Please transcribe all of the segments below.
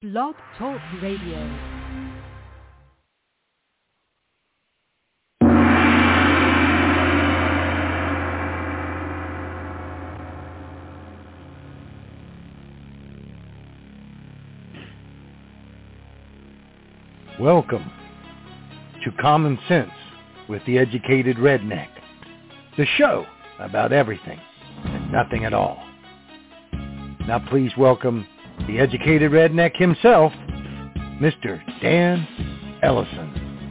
Blog Talk Radio. Welcome to Common Sense with the Educated Redneck, the show about everything and nothing at all. Now please welcome the Educated Redneck himself, Mr. Dan Ellison.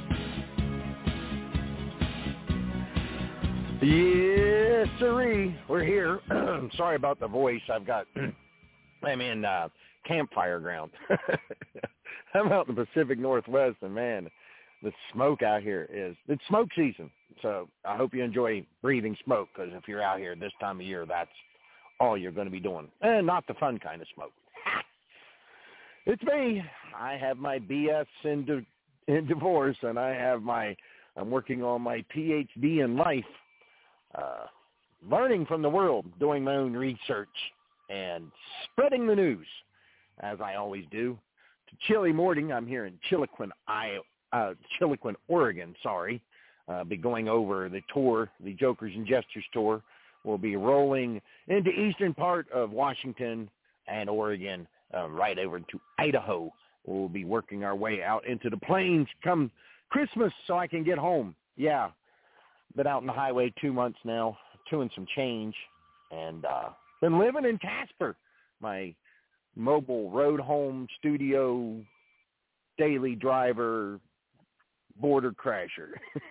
Yes, sirree. We're here. Sorry about the voice. I'm in campfire ground. I'm out in the Pacific Northwest, and man, the smoke out here it's smoke season. So I hope you enjoy breathing smoke, because if you're out here this time of year, that's all you're going to be doing. And not the fun kind of smoke. It's me. I have my BS in divorce, and I'm working on my PhD in life, learning from the world, doing my own research, and spreading the news, as I always do. To chilly morning, I'm here in Chiloquin, Oregon, be going over the tour, the Jokers and Jesters tour. We'll be rolling into eastern part of Washington and Oregon, right over to Idaho. We'll be working our way out into the plains come Christmas so I can get home. Yeah, been out on the highway 2 months now, 2 and some change, and been living in Casper, my mobile road home studio, daily driver, border crasher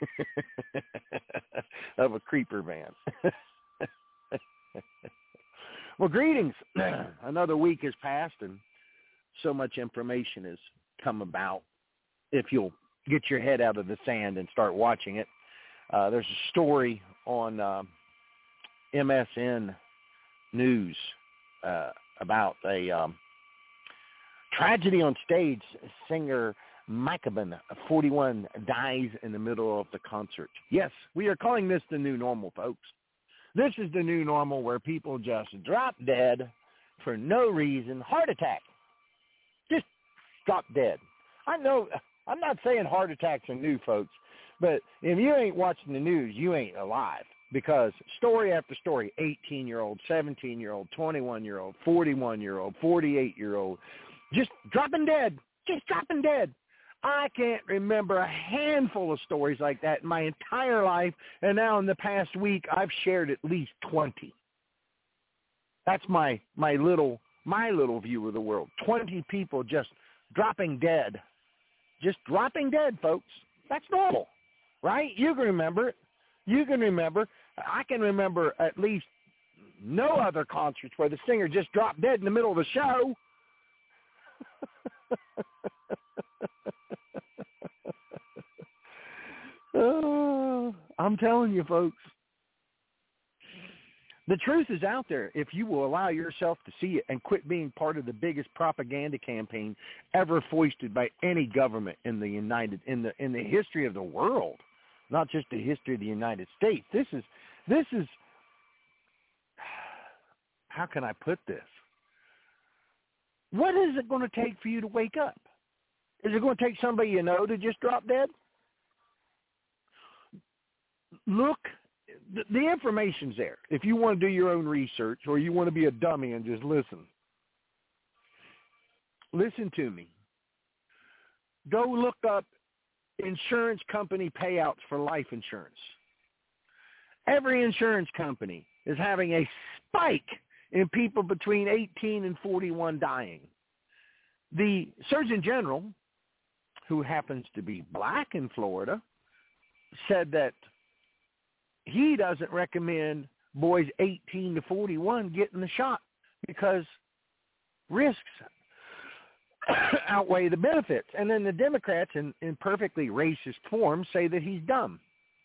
of a creeper van. Well, greetings. Another week has passed, and so much information has come about. If you'll get your head out of the sand and start watching it, there's a story on MSN News about a tragedy on stage. Singer Maccaben, 41, dies in the middle of the concert. Yes, we are calling this the new normal, folks. This is the new normal where people just drop dead for no reason. Heart attack. Just drop dead. I know, I'm not saying heart attacks are new, folks, but if you ain't watching the news, you ain't alive. Because story after story, 18-year-old, 17-year-old, 21-year-old, 41-year-old, 48-year-old, just dropping dead. Just dropping dead. I can't remember a handful of stories like that in my entire life, and now in the past week, I've shared at least 20. That's my little view of the world. 20 people just dropping dead. Just dropping dead, folks. That's normal, right? You can remember it. You can remember. I can remember at least no other concerts where the singer just dropped dead in the middle of the show. I'm telling you, folks, the truth is out there if you will allow yourself to see it and quit being part of the biggest propaganda campaign ever foisted by any government in the history of the world, not just the history of the United States. This is how can I put this? What is it going to take for you to wake up? Is it going to take somebody you know to just drop dead? Look, the information's there. If you want to do your own research or you want to be a dummy and just listen to me. Go look up insurance company payouts for life insurance. Every insurance company is having a spike in people between 18 and 41 dying. The Surgeon General, who happens to be black in Florida, said that he doesn't recommend boys 18 to 41 getting the shot because risks outweigh the benefits. And then the Democrats, in perfectly racist form, say that he's dumb.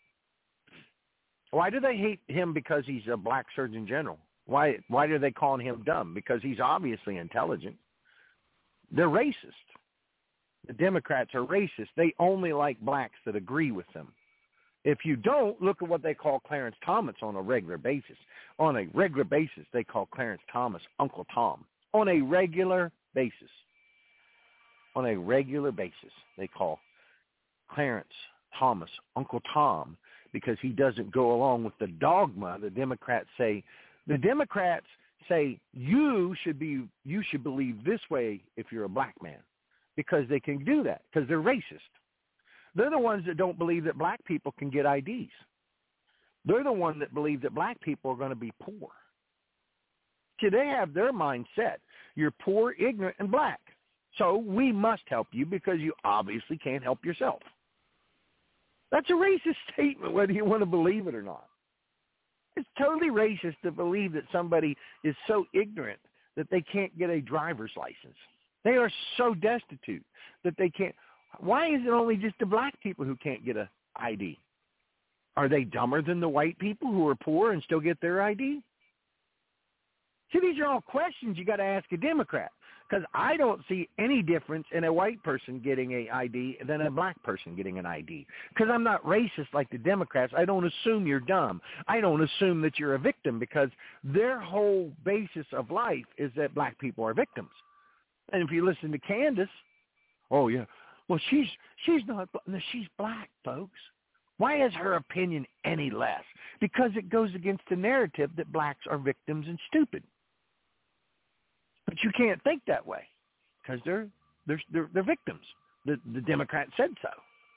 Why do they hate him because he's a black Surgeon General? Why are they calling him dumb? Because he's obviously intelligent. They're racist. The Democrats are racist. They only like blacks that agree with them. If you don't, look at what they call Clarence Thomas on a regular basis. On a regular basis, they call Clarence Thomas Uncle Tom. On a regular basis. on a regular basis. They call Clarence Thomas Uncle Tom because he doesn't go along with the dogma the Democrats say. The Democrats say you should believe this way if you're a black man, because they can do that because they're racist. They're the ones that don't believe that black people can get IDs. They're the ones that believe that black people are going to be poor. See, they have their mindset. You're poor, ignorant, and black. So we must help you because you obviously can't help yourself. That's a racist statement, whether you want to believe it or not. It's totally racist to believe that somebody is so ignorant that they can't get a driver's license. They are so destitute that they can't. Why is it only just the black people who can't get an ID? Are they dumber than the white people who are poor and still get their ID? See, these are all questions you got to ask a Democrat, because I don't see any difference in a white person getting an ID than a black person getting an ID, because I'm not racist like the Democrats. I don't assume you're dumb. I don't assume that you're a victim, because their whole basis of life is that black people are victims. And if you listen to Candace, oh, yeah, well, she's not, no, she's black, folks. Why is her opinion any less? Because it goes against the narrative that blacks are victims and stupid. But you can't think that way because they're victims. The Democrats said so.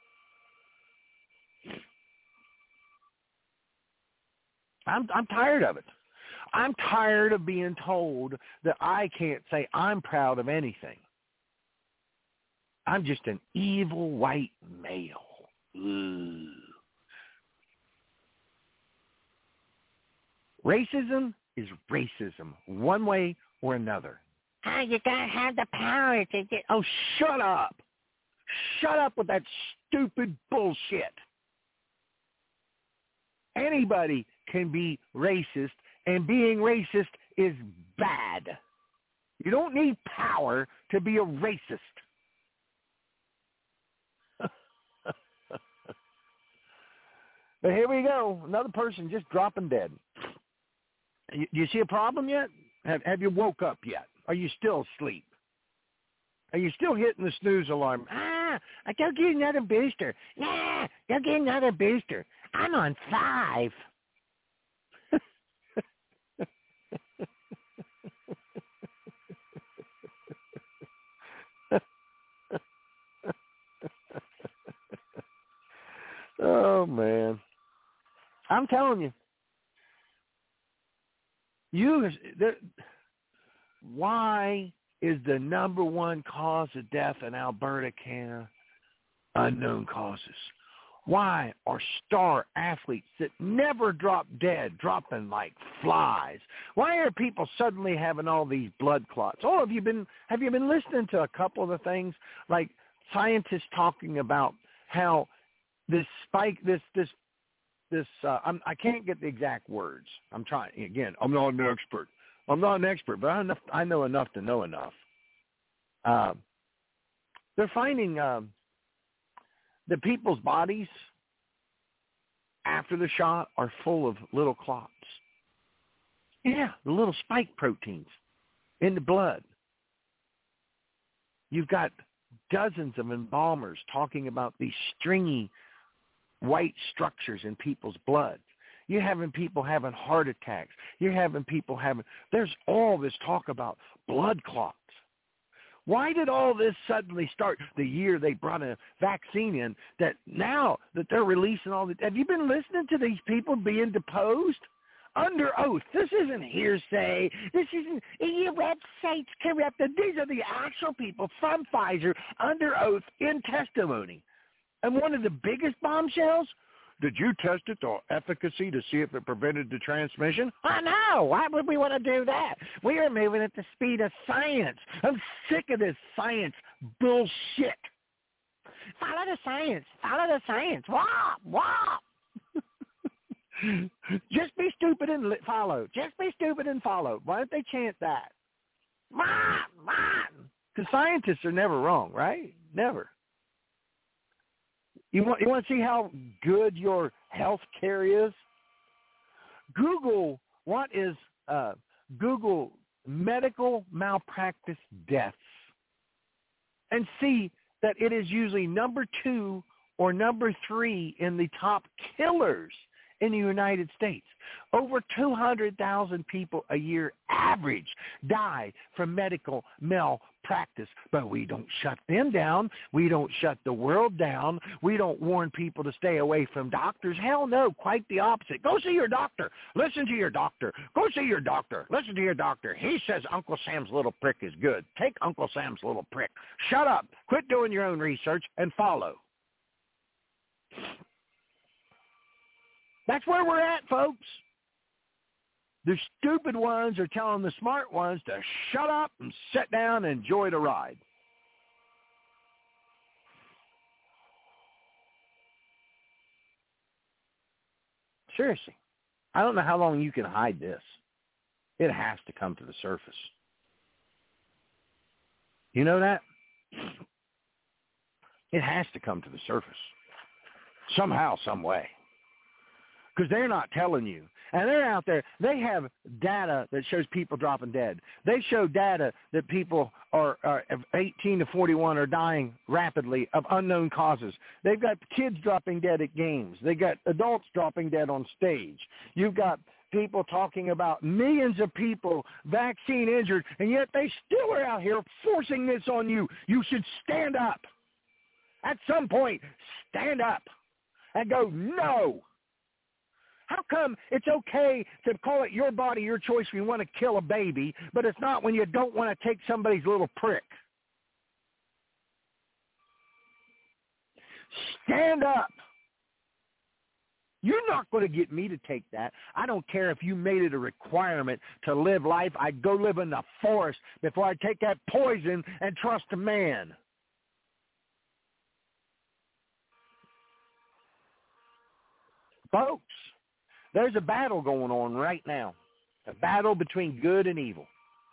I'm tired of it. I'm tired of being told that I can't say I'm proud of anything. I'm just an evil white male. Ugh. Racism is racism, one way or another. You gotta have the power to get. Oh, shut up! Shut up with that stupid bullshit. Anybody can be racist, and being racist is bad. You don't need power to be a racist. But here we go. Another person just dropping dead. You see a problem yet? Have you woke up yet? Are you still asleep? Are you still hitting the snooze alarm? I gotta get another booster. Nah, gotta get another booster. I'm on 5. Oh, man. I'm telling you. Why is the number one cause of death in Alberta, Canada, unknown causes? Why are star athletes that never drop dead dropping like flies? Why are people suddenly having all these blood clots? Oh, have you been listening to a couple of the things, like scientists talking about how this spike, I can't get the exact words. I'm trying. Again, I'm not an expert. But I know enough to know enough. They're finding that people's bodies after the shot are full of little clots. Yeah, the little spike proteins in the blood. You've got dozens of embalmers talking about these stringy white structures in people's blood. You're having people having heart attacks. There's all this talk about blood clots. Why did all this suddenly start the year they brought a vaccine in, that now that they're releasing all the, have you been listening to these people being deposed? Under oath. This isn't hearsay. This isn't, your website's corrupted. These are the actual people from Pfizer under oath in testimony. And one of the biggest bombshells, did you test it for efficacy to see if it prevented the transmission? Oh, no. Why would we want to do that? We are moving at the speed of science. I'm sick of this science bullshit. Follow the science. Follow the science. Wah, wah. Just be stupid and follow. Just be stupid and follow. Why don't they chant that? Wah, wah. Because scientists are never wrong, right? Never. You want to see how good your health care is? Google, what is Google medical malpractice deaths. and see that it is usually number 2 or number 3 in the top killers in the United States. Over 200,000 people a year average die from medical malpractice. But we don't shut them down. We don't shut the world down. We don't warn people to stay away from doctors. Hell no, quite the opposite. Go see your doctor. Listen to your doctor. Go see your doctor. Listen to your doctor. He says Uncle Sam's little prick is good. Take Uncle Sam's little prick. Shut up. Quit doing your own research and follow. That's where we're at, folks. The stupid ones are telling the smart ones to shut up and sit down and enjoy the ride. Seriously, I don't know how long you can hide this. It has to come to the surface. You know that? It has to come to the surface. Somehow, some way. Because they're not telling you. And they're out there. They have data that shows people dropping dead. They show data that people are 18 to 41 are dying rapidly of unknown causes. They've got kids dropping dead at games. They got adults dropping dead on stage. You've got people talking about millions of people vaccine injured, and yet they still are out here forcing this on you. You should stand up. At some point, stand up and go, no. How come it's okay to call it your body, your choice when you want to kill a baby, but it's not when you don't want to take somebody's little prick? Stand up. You're not going to get me to take that. I don't care if you made it a requirement to live life. I'd go live in the forest before I take that poison and trust a man. Folks, there's a battle going on right now, a battle between good and evil.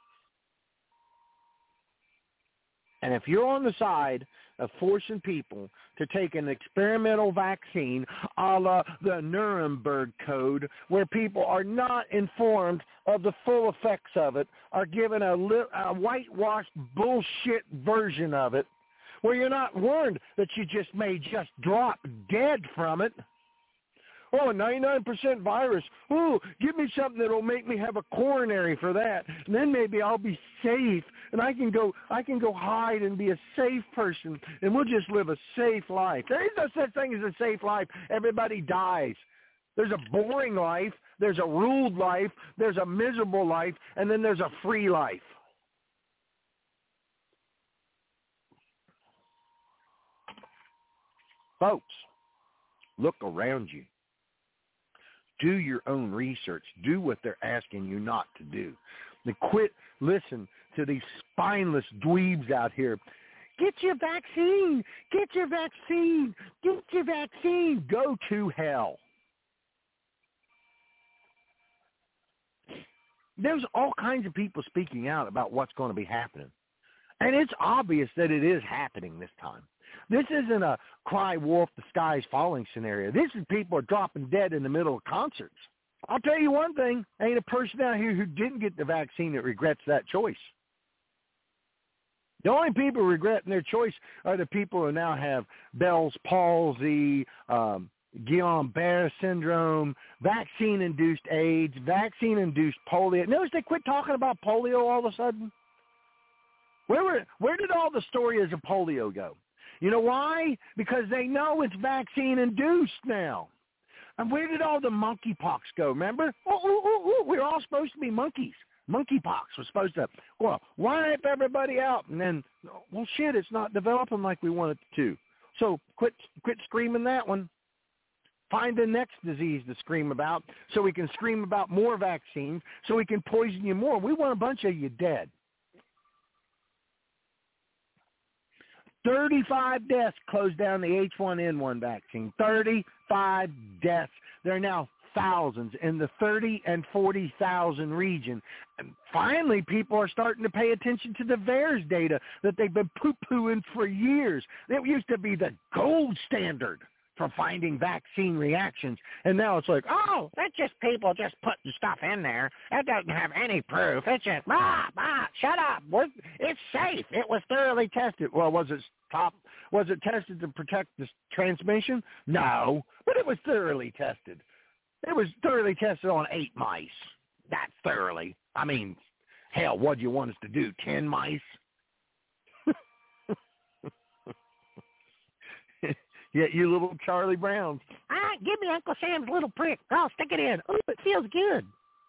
And if you're on the side of forcing people to take an experimental vaccine a la the Nuremberg Code, where people are not informed of the full effects of it, are given a whitewashed bullshit version of it, where you're not warned that you just may just drop dead from it. Oh, a 99% virus. Oh, give me something that will make me have a coronary for that. And then maybe I'll be safe and I can go hide and be a safe person and we'll just live a safe life. There is no such thing as a safe life. Everybody dies. There's a boring life, there's a ruled life, there's a miserable life, and then there's a free life. Folks, look around you. Do your own research. Do what they're asking you not to do. Then quit listen to these spineless dweebs out here. Get your vaccine. Get your vaccine. Get your vaccine. Go to hell. There's all kinds of people speaking out about what's going to be happening. And it's obvious that it is happening this time. This isn't a cry wolf, the sky's falling scenario. This is people dropping dead in the middle of concerts. I'll tell you one thing, ain't a person out here who didn't get the vaccine that regrets that choice. The only people regretting their choice are the people who now have Bell's palsy, Guillain-Barré syndrome, vaccine-induced AIDS, vaccine-induced polio. Notice they quit talking about polio all of a sudden? Where did all the stories of polio go? You know why? Because they know it's vaccine-induced now. And where did all the monkeypox go? Remember? We're all supposed to be monkeys. Monkeypox was supposed to, wipe everybody out. And then, shit, it's not developing like we want it to. So quit screaming that one. Find the next disease to scream about so we can scream about more vaccines so we can poison you more. We want a bunch of you dead. 35 deaths closed down the H1N1 vaccine. 35 deaths. There are now thousands in the 30 and 40,000 region. And finally, people are starting to pay attention to the VAERS data that they've been poo-pooing for years. It used to be the gold standard for finding vaccine reactions. And now it's like, oh, that's just people just putting stuff in there. That doesn't have any proof. It's just, shut up. It's safe. It was thoroughly tested. Well, was it tested to protect the transmission? No, but it was thoroughly tested. It was thoroughly tested on 8 mice. That's thoroughly. I mean, hell, what do you want us to do, 10 mice? Yeah, you little Charlie Browns. Give me Uncle Sam's little prick. I'll stick it in. Oh, it feels good.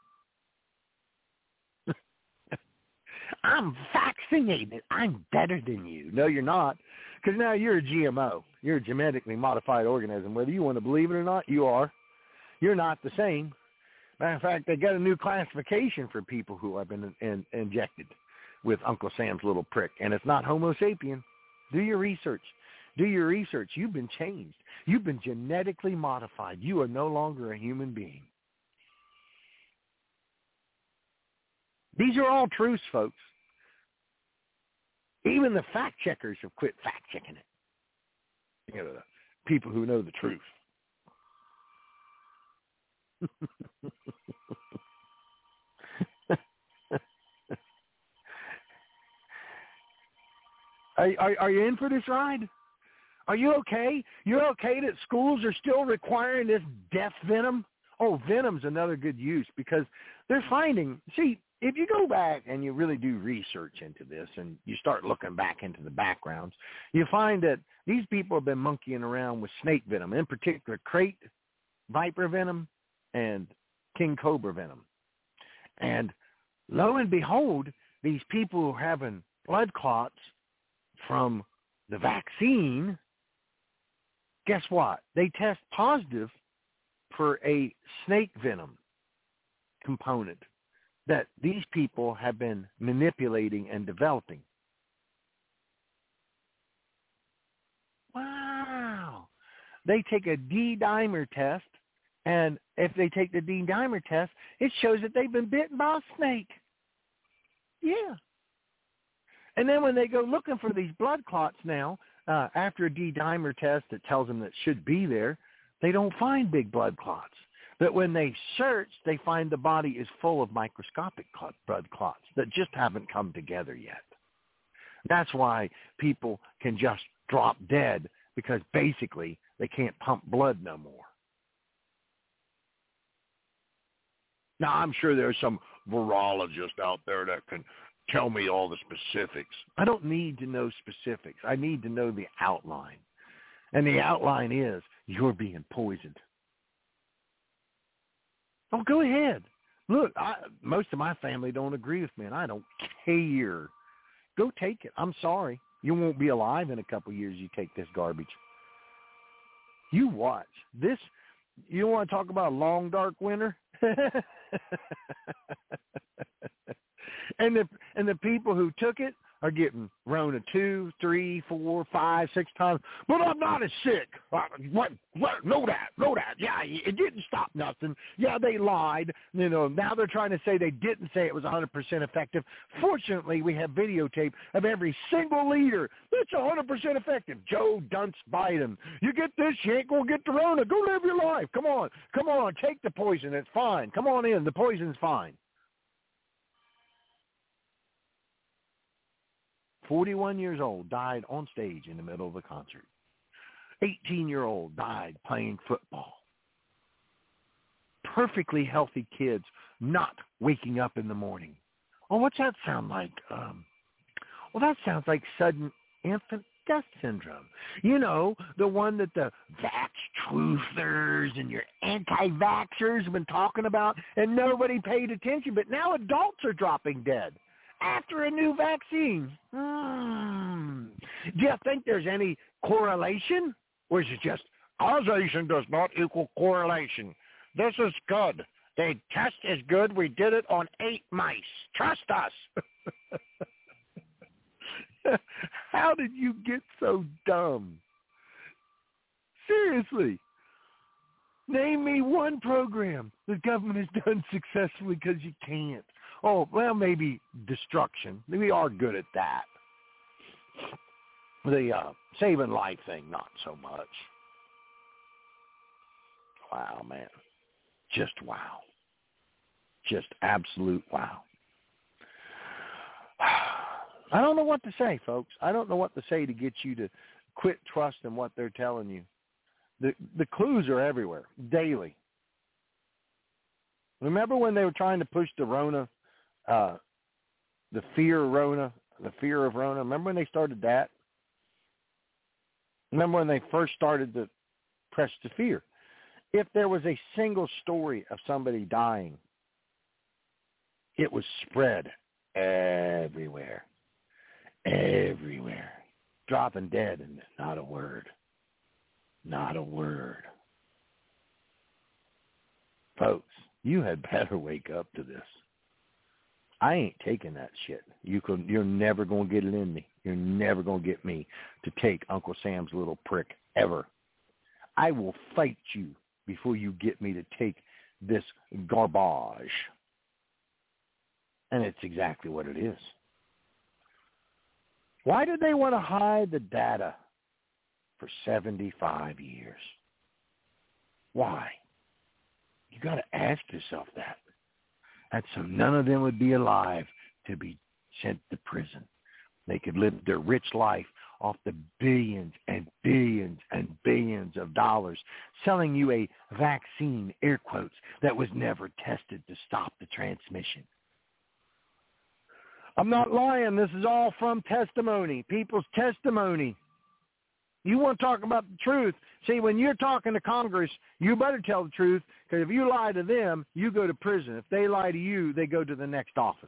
I'm vaccinated. I'm better than you. No, you're not, because now you're a GMO. You're a genetically modified organism. Whether you want to believe it or not, you are. You're not the same. Matter of fact, they got a new classification for people who have been injected with Uncle Sam's little prick, and it's not Homo sapien. Do your research. Do your research. You've been changed. You've been genetically modified. You are no longer a human being. These are all truths, folks. Even the fact checkers have quit fact checking it. You know, the people who know the truth. Are you in for this ride? Are you okay? You're okay that schools are still requiring this death venom? Oh, venom's another good use, because they're finding, see, if you go back and you really do research into this and you start looking back into the backgrounds, you find that these people have been monkeying around with snake venom, in particular crate viper venom and king cobra venom. And lo and behold, these people who are having blood clots from the vaccine, guess what? They test positive for a snake venom component that these people have been manipulating and developing. Wow. They take a D-dimer test, and if they take the D-dimer test, it shows that they've been bitten by a snake. Yeah. And then when they go looking for these blood clots now, after a D-dimer test that tells them that should be there, they don't find big blood clots. But when they search, they find the body is full of microscopic blood clots that just haven't come together yet. That's why people can just drop dead, because basically they can't pump blood no more. Now, I'm sure there's some virologist out there that can tell me all the specifics. I don't need to know specifics. I need to know the outline. And the outline is you're being poisoned. Oh, go ahead. Look, most of my family don't agree with me, and I don't care. Go take it. I'm sorry. You won't be alive in a couple years you take this garbage. You watch. This, you want to talk about a long, dark winter? And the people who took it are getting Rona 2, 3, 4, 5, 6 times. But I'm not as sick. What? Know that. Yeah, it didn't stop nothing. Yeah, they lied. You know, now they're trying to say they didn't say it was 100% effective. Fortunately, we have videotape of every single leader. It's 100% effective. Joe Dunce Biden. You get this, you ain't going to get the Rona. Go live your life. Come on. Take the poison. It's fine. Come on in. The poison's fine. 41 years old, died on stage in the middle of a concert. 18-year-old died playing football. Perfectly healthy kids not waking up in the morning. Oh, what's that sound like? Well, that sounds like sudden infant death syndrome. You know, the one that the vax-truthers and your anti-vaxxers have been talking about, and nobody paid attention, but now adults are dropping dead after a new vaccine. Do you think there's any correlation? Or is it just causation does not equal correlation? This is good. The test is good. We did it on 8 mice. Trust us. How did you get so dumb? Seriously. Name me one program the government has done successfully, because you can't. Oh, well, maybe destruction. We are good at that. The saving life thing, not so much. wow, man. Just wow. Just absolute wow. I don't know what to say, folks. I don't know what to say to get you to quit trusting what they're telling you. The clues are everywhere, daily. Remember when they were trying to push the Rona, the fear of Rona? Remember when they started that? Remember when they first started to press the fear? If there was a single story of somebody dying, it was spread everywhere. Everywhere. Dropping dead and not a word. Not a word. Folks, you had better wake up to this. I ain't taking that shit. You're never going to get it in me. You're never going to get me to take Uncle Sam's little prick, ever. I will fight you before you get me to take this garbage. And it's exactly what it is. Why did they want to hide the data for 75 years? Why? You got to ask yourself that. And so none of them would be alive to be sent to prison. They could live their rich life off the billions and billions and billions of dollars, selling you a vaccine, air quotes, that was never tested to stop the transmission. I'm not lying. This is all from testimony, people's testimony. You want to talk about the truth. See, when you're talking to Congress, you better tell the truth, because if you lie to them, you go to prison. If they lie to you, they go to the next office.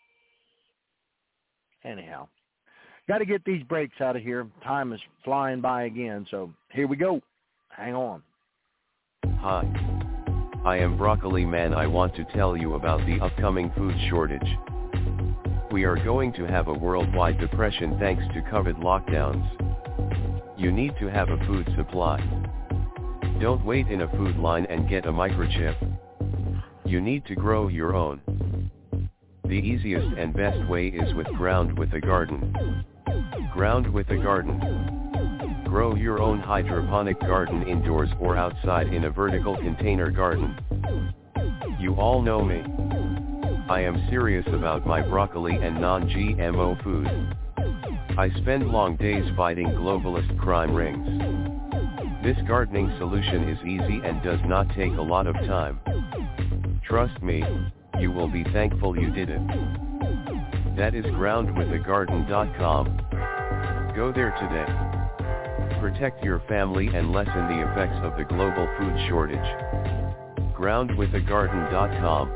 Anyhow, got to get these breaks out of here. Time is flying by again, so here we go. Hang on. Hi. I am Broccoli Man. I want to tell you about the upcoming food shortage. We are going to have a worldwide depression thanks to COVID lockdowns. You need to have a food supply. Don't wait in a food line and get a microchip. You need to grow your own. The easiest and best way is with Ground with a Garden. Ground with a Garden. Grow your own hydroponic garden indoors or outside in a vertical container garden. You all know me. I am serious about my broccoli and non-GMO food. I spend long days fighting globalist crime rings. This gardening solution is easy and does not take a lot of time. Trust me, you will be thankful you did it. That is groundwithagarden.com. Go there today. Protect your family and lessen the effects of the global food shortage. Groundwithagarden.com.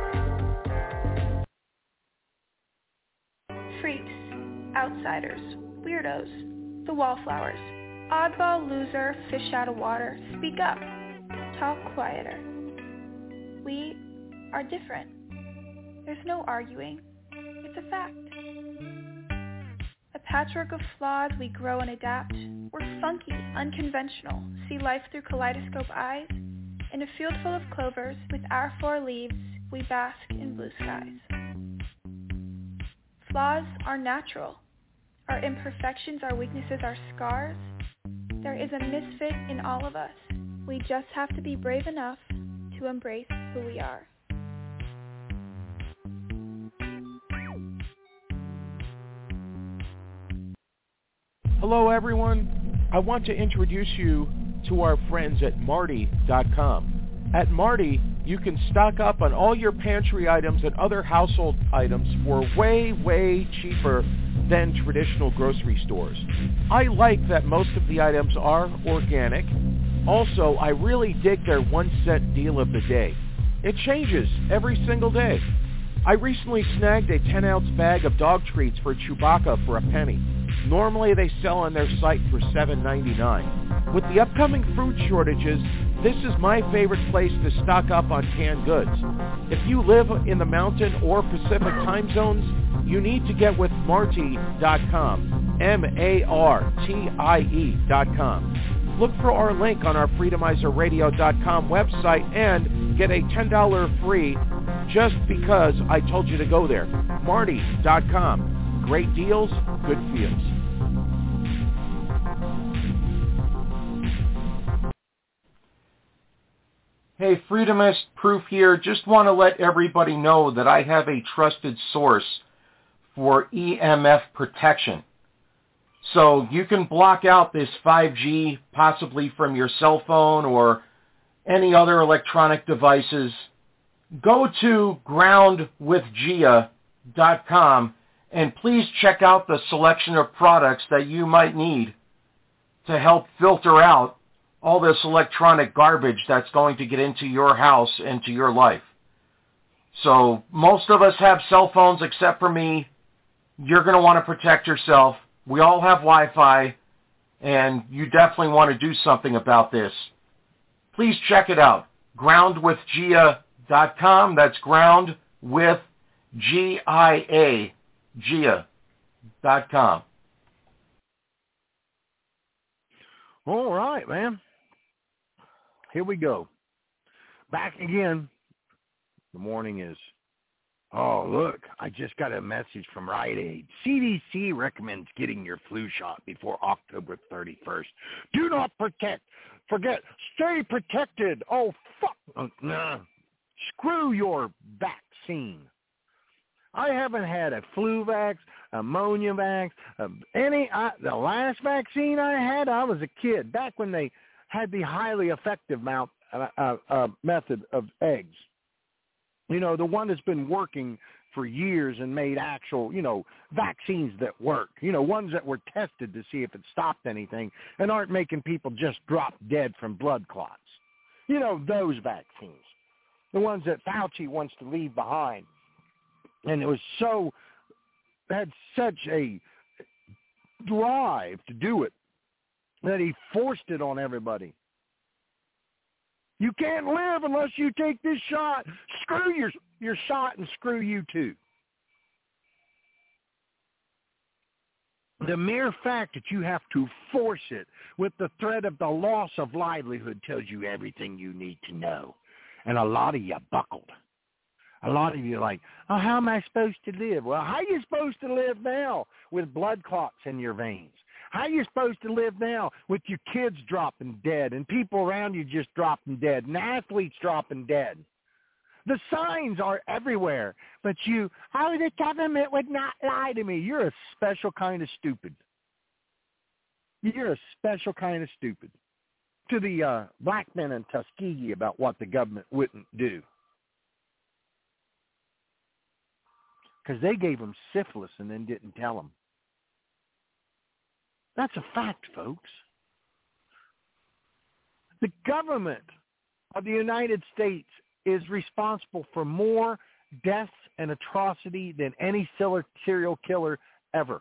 Freaks, outsiders, weirdos, the wallflowers, oddball loser, fish out of water, speak up, talk quieter. We are different. There's no arguing. It's a fact. A patchwork of flaws, we grow and adapt. We're funky, unconventional, see life through kaleidoscope eyes. In a field full of clovers, with our 4 leaves, we bask in blue skies. Flaws are natural. Our imperfections, our weaknesses, our scars. There is a misfit in all of us. We just have to be brave enough to embrace who we are. Hello everyone. I want to introduce you to our friends at Marty.com. At Marty, you can stock up on all your pantry items and other household items for way, way cheaper than traditional grocery stores. I like that most of the items are organic. Also, I really dig their 1-cent deal of the day. It changes every single day. I recently snagged a 10-ounce bag of dog treats for Chewbacca for a penny. Normally they sell on their site for $7.99. With the upcoming food shortages, this is my favorite place to stock up on canned goods. If you live in the Mountain or Pacific time zones, you need to get with Martie.com, MARTIE.com. Look for our link on our FreedomizerRadio.com website and get a $10 free just because I told you to go there. Martie.com. Great deals, good feels. Hey, Freedomist Proof here. Just want to let everybody know that I have a trusted source for EMF protection. So you can block out this 5G possibly from your cell phone or any other electronic devices. Go to groundwithgia.com and please check out the selection of products that you might need to help filter out all this electronic garbage that's going to get into your house and to your life. So most of us have cell phones except for me. You're going to want to protect yourself. We all have Wi-Fi, and you definitely want to do something about this. Please check it out. groundwithgia.com. That's ground with G-I-A, Gia.com. All right, man. Here we go. Back again. The morning is, oh, look, I just got a message from Rite Aid. CDC recommends getting your flu shot before October 31st. Do not forget, stay protected. Oh, fuck. Nah. Screw your vaccine. I haven't had a flu vax, ammonia vax, the last vaccine I had, I was a kid, back when they had the highly effective method of eggs. You know, the one that's been working for years and made actual, vaccines that work. Ones that were tested to see if it stopped anything and aren't making people just drop dead from blood clots. Those vaccines. The ones that Fauci wants to leave behind. And it had such a drive to do it that he forced it on everybody. You can't live unless you take this shot. Screw your shot and screw you too. The mere fact that you have to force it with the threat of the loss of livelihood tells you everything you need to know. And a lot of you buckled. A lot of you are like, oh, how am I supposed to live? Well, how are you supposed to live now with blood clots in your veins? How are you supposed to live now with your kids dropping dead and people around you just dropping dead and athletes dropping dead? The signs are everywhere. But the government would not lie to me. You're a special kind of stupid. You're a special kind of stupid. To the black men in Tuskegee about what the government wouldn't do. Because they gave them syphilis and then didn't tell them. That's a fact, folks. The government of the United States is responsible for more deaths and atrocity than any serial killer ever.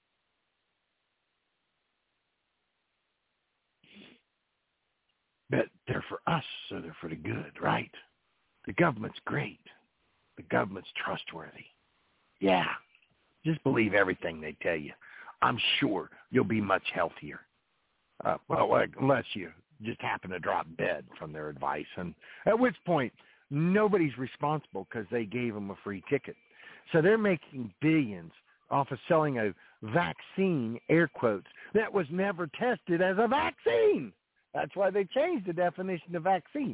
But they're for us, so they're for the good, right? The government's great. The government's trustworthy. Yeah, just believe everything they tell you. I'm sure you'll be much healthier. Unless you just happen to drop dead from their advice. And at which point, nobody's responsible because they gave them a free ticket. So they're making billions off of selling a vaccine, air quotes, that was never tested as a vaccine. That's why they changed the definition of vaccine.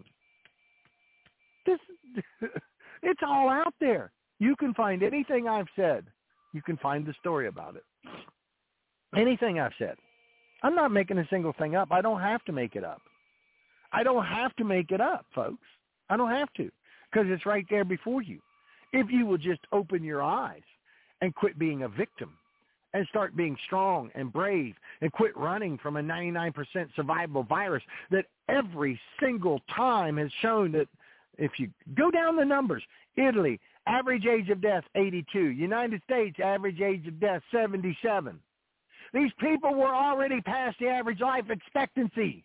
It's all out there. You can find anything I've said. You can find the story about it. Anything I've said. I'm not making a single thing up. I don't have to make it up. I don't have to make it up, folks. I don't have to, because it's right there before you. If you will just open your eyes and quit being a victim and start being strong and brave and quit running from a 99% survivable virus that every single time has shown that if you go down the numbers, Italy, average age of death, 82. United States, average age of death, 77. These people were already past the average life expectancy.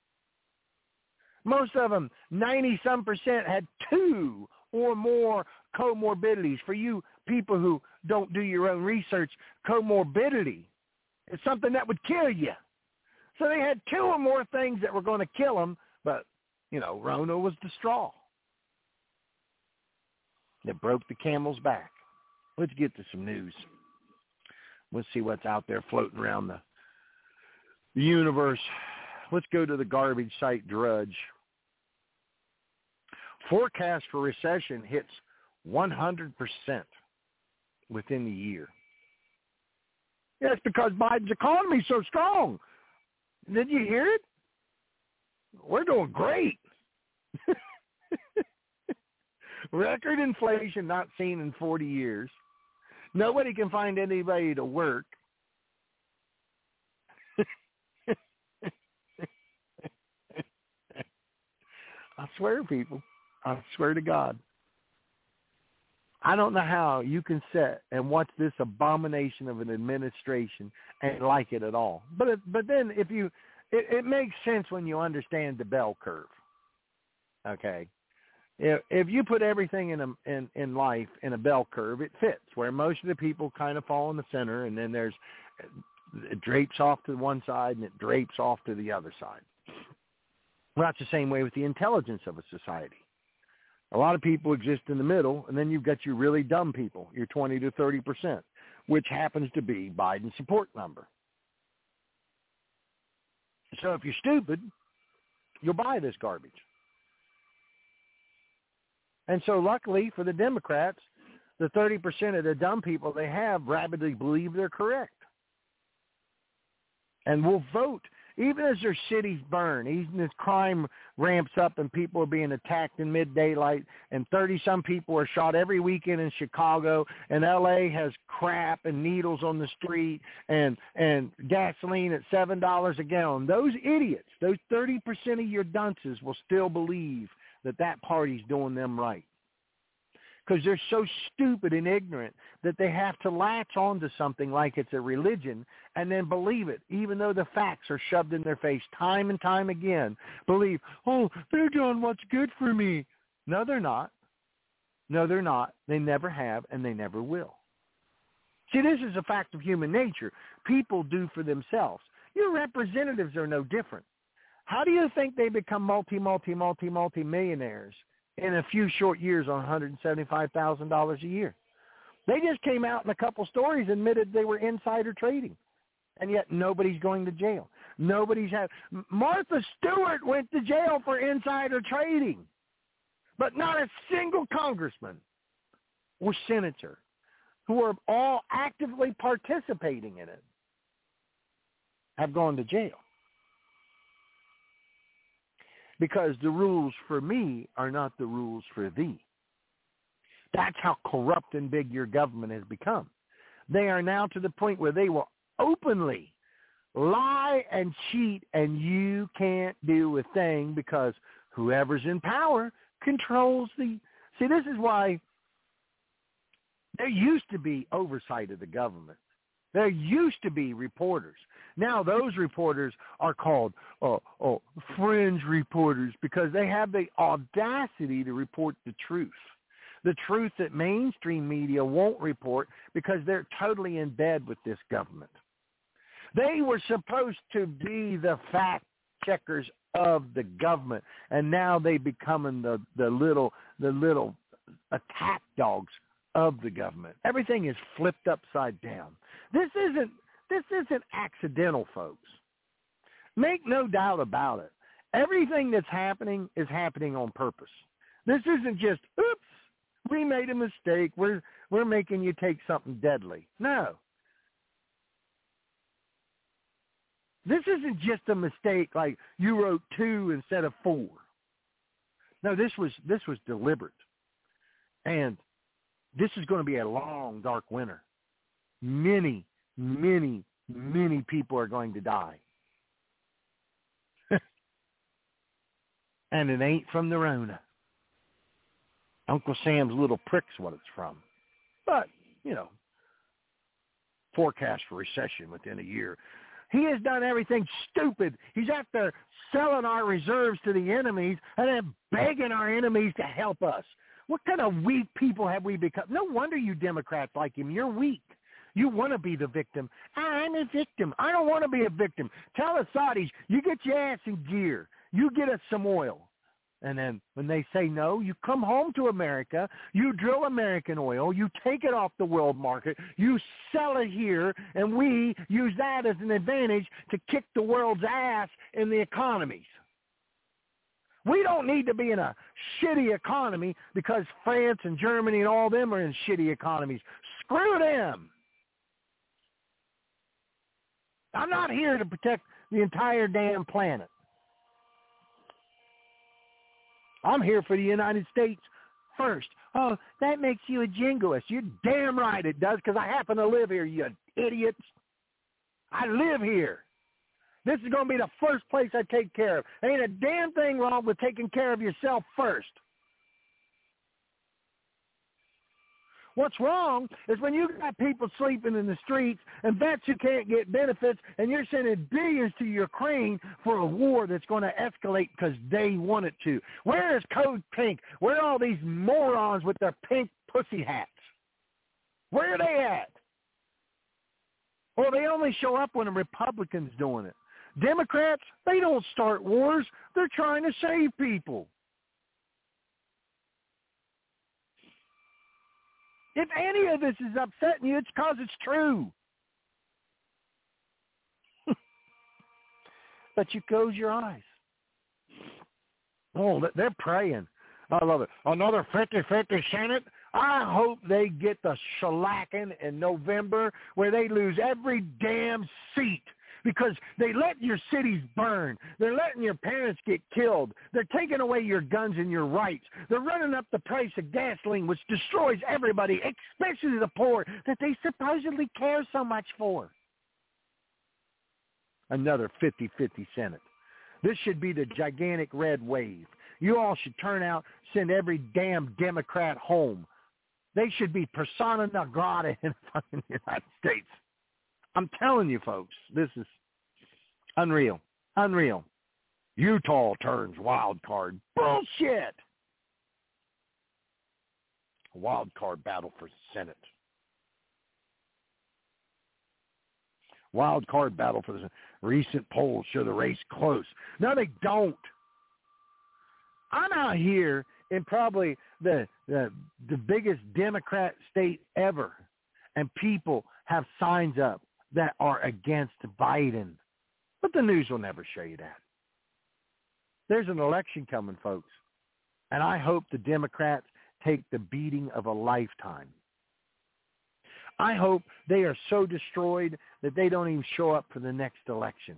Most of them, 90-some%, had 2 or more comorbidities. For you people who don't do your own research, comorbidity is something that would kill you. So they had 2 or more things that were going to kill them, but, Rona was the straw that broke the camel's back. Let's get to some news. Let's see what's out there floating around the universe. Let's go to the garbage site Drudge. Forecast for recession hits 100% within the year. That's because Biden's economy is so strong. Did you hear it? We're doing great. Record inflation not seen in 40 years. Nobody can find anybody to work. I swear, people. I swear to God. I don't know how you can sit and watch this abomination of an administration and like it at all. But then if you, it makes sense when you understand the bell curve. Okay, if you put everything in life in a bell curve, it fits where most of the people kind of fall in the center, and then it drapes off to one side and it drapes off to the other side. Well, that's the same way with the intelligence of a society. A lot of people exist in the middle, and then you've got your really dumb people, your 20 to 30%, which happens to be Biden's support number. So if you're stupid, you'll buy this garbage. And so luckily for the Democrats, the 30% of the dumb people they have rapidly believe they're correct and will vote. Even as their cities burn, even as crime ramps up and people are being attacked in mid-daylight, and 30-some people are shot every weekend in Chicago, and L.A. has crap and needles on the street and gasoline at $7 a gallon. Those idiots, those 30% of your dunces will still believe that party's doing them right. Because they're so stupid and ignorant that they have to latch onto something like it's a religion and then believe it, even though the facts are shoved in their face time and time again. Believe, oh, they're doing what's good for me. No, they're not. No, they're not. They never have, and they never will. See, this is a fact of human nature. People do for themselves. Your representatives are no different. How do you think they become multi-millionaires in a few short years on $175,000 a year? They just came out in a couple stories and admitted they were insider trading, and yet nobody's going to jail. Martha Stewart went to jail for insider trading, but not a single congressman or senator who are all actively participating in it have gone to jail. Because the rules for me are not the rules for thee. That's how corrupt and big your government has become. They are now to the point where they will openly lie and cheat, and you can't do a thing because whoever's in power controls the... See, this is why there used to be oversight of the government. There used to be reporters. Now those reporters are called fringe reporters because they have the audacity to report the truth that mainstream media won't report because they're totally in bed with this government. They were supposed to be the fact checkers of the government, and now they becoming the little attack dogs of the government. Everything is flipped upside down. This isn't accidental, folks. Make no doubt about it. Everything that's happening is happening on purpose. This isn't just, oops, we made a mistake. We're making you take something deadly. No. This isn't just a mistake like you wrote 2 instead of 4. No, this was deliberate. And this is going to be a long, dark winter. Many, many, many people are going to die. And it ain't from the Rona. Uncle Sam's little prick's what it's from. But, forecast for recession within a year. He has done everything stupid. He's out there selling our reserves to the enemies and then begging our enemies to help us. What kind of weak people have we become? No wonder you Democrats like him. You're weak. You want to be the victim. I'm a victim. I don't want to be a victim. Tell the Saudis, you get your ass in gear. You get us some oil. And then when they say no, you come home to America, you drill American oil, you take it off the world market, you sell it here, and we use that as an advantage to kick the world's ass in the economies. We don't need to be in a shitty economy because France and Germany and all them are in shitty economies. Screw them. I'm not here to protect the entire damn planet. I'm here for the United States first. Oh, that makes you a jingoist. You're damn right it does, because I happen to live here, you idiots. I live here. This is going to be the first place I take care of. There ain't a damn thing wrong with taking care of yourself first. What's wrong is when you got people sleeping in the streets and vets who can't get benefits, and you're sending billions to Ukraine for a war that's going to escalate because they want it to. Where is Code Pink? Where are all these morons with their pink pussy hats? Where are they at? Well, they only show up when a Republican's doing it. Democrats, they don't start wars. They're trying to save people. If any of this is upsetting you, it's because it's true. But you close your eyes. Oh, they're praying. I love it. Another 50-50 Senate? I hope they get the shellacking in November where they lose every damn seat. Because they let your cities burn. They're letting your parents get killed. They're taking away your guns and your rights. They're running up the price of gasoline, which destroys everybody, especially the poor, that they supposedly care so much for. Another 50-50 Senate. This should be the gigantic red wave. You all should turn out, send every damn Democrat home. They should be persona non grata in the fucking United States. I'm telling you, folks, this is unreal. Unreal. Utah turns wild card. Bullshit. A wild card battle for Senate. Wild card battle for the Senate. Recent polls show the race close. No, they don't. I'm out here in probably the biggest Democrat state ever, and people have signs up that are against Biden. But the news will never show you that. There's an election coming, folks. And I hope the Democrats take the beating of a lifetime. I hope they are so destroyed that they don't even show up for the next election.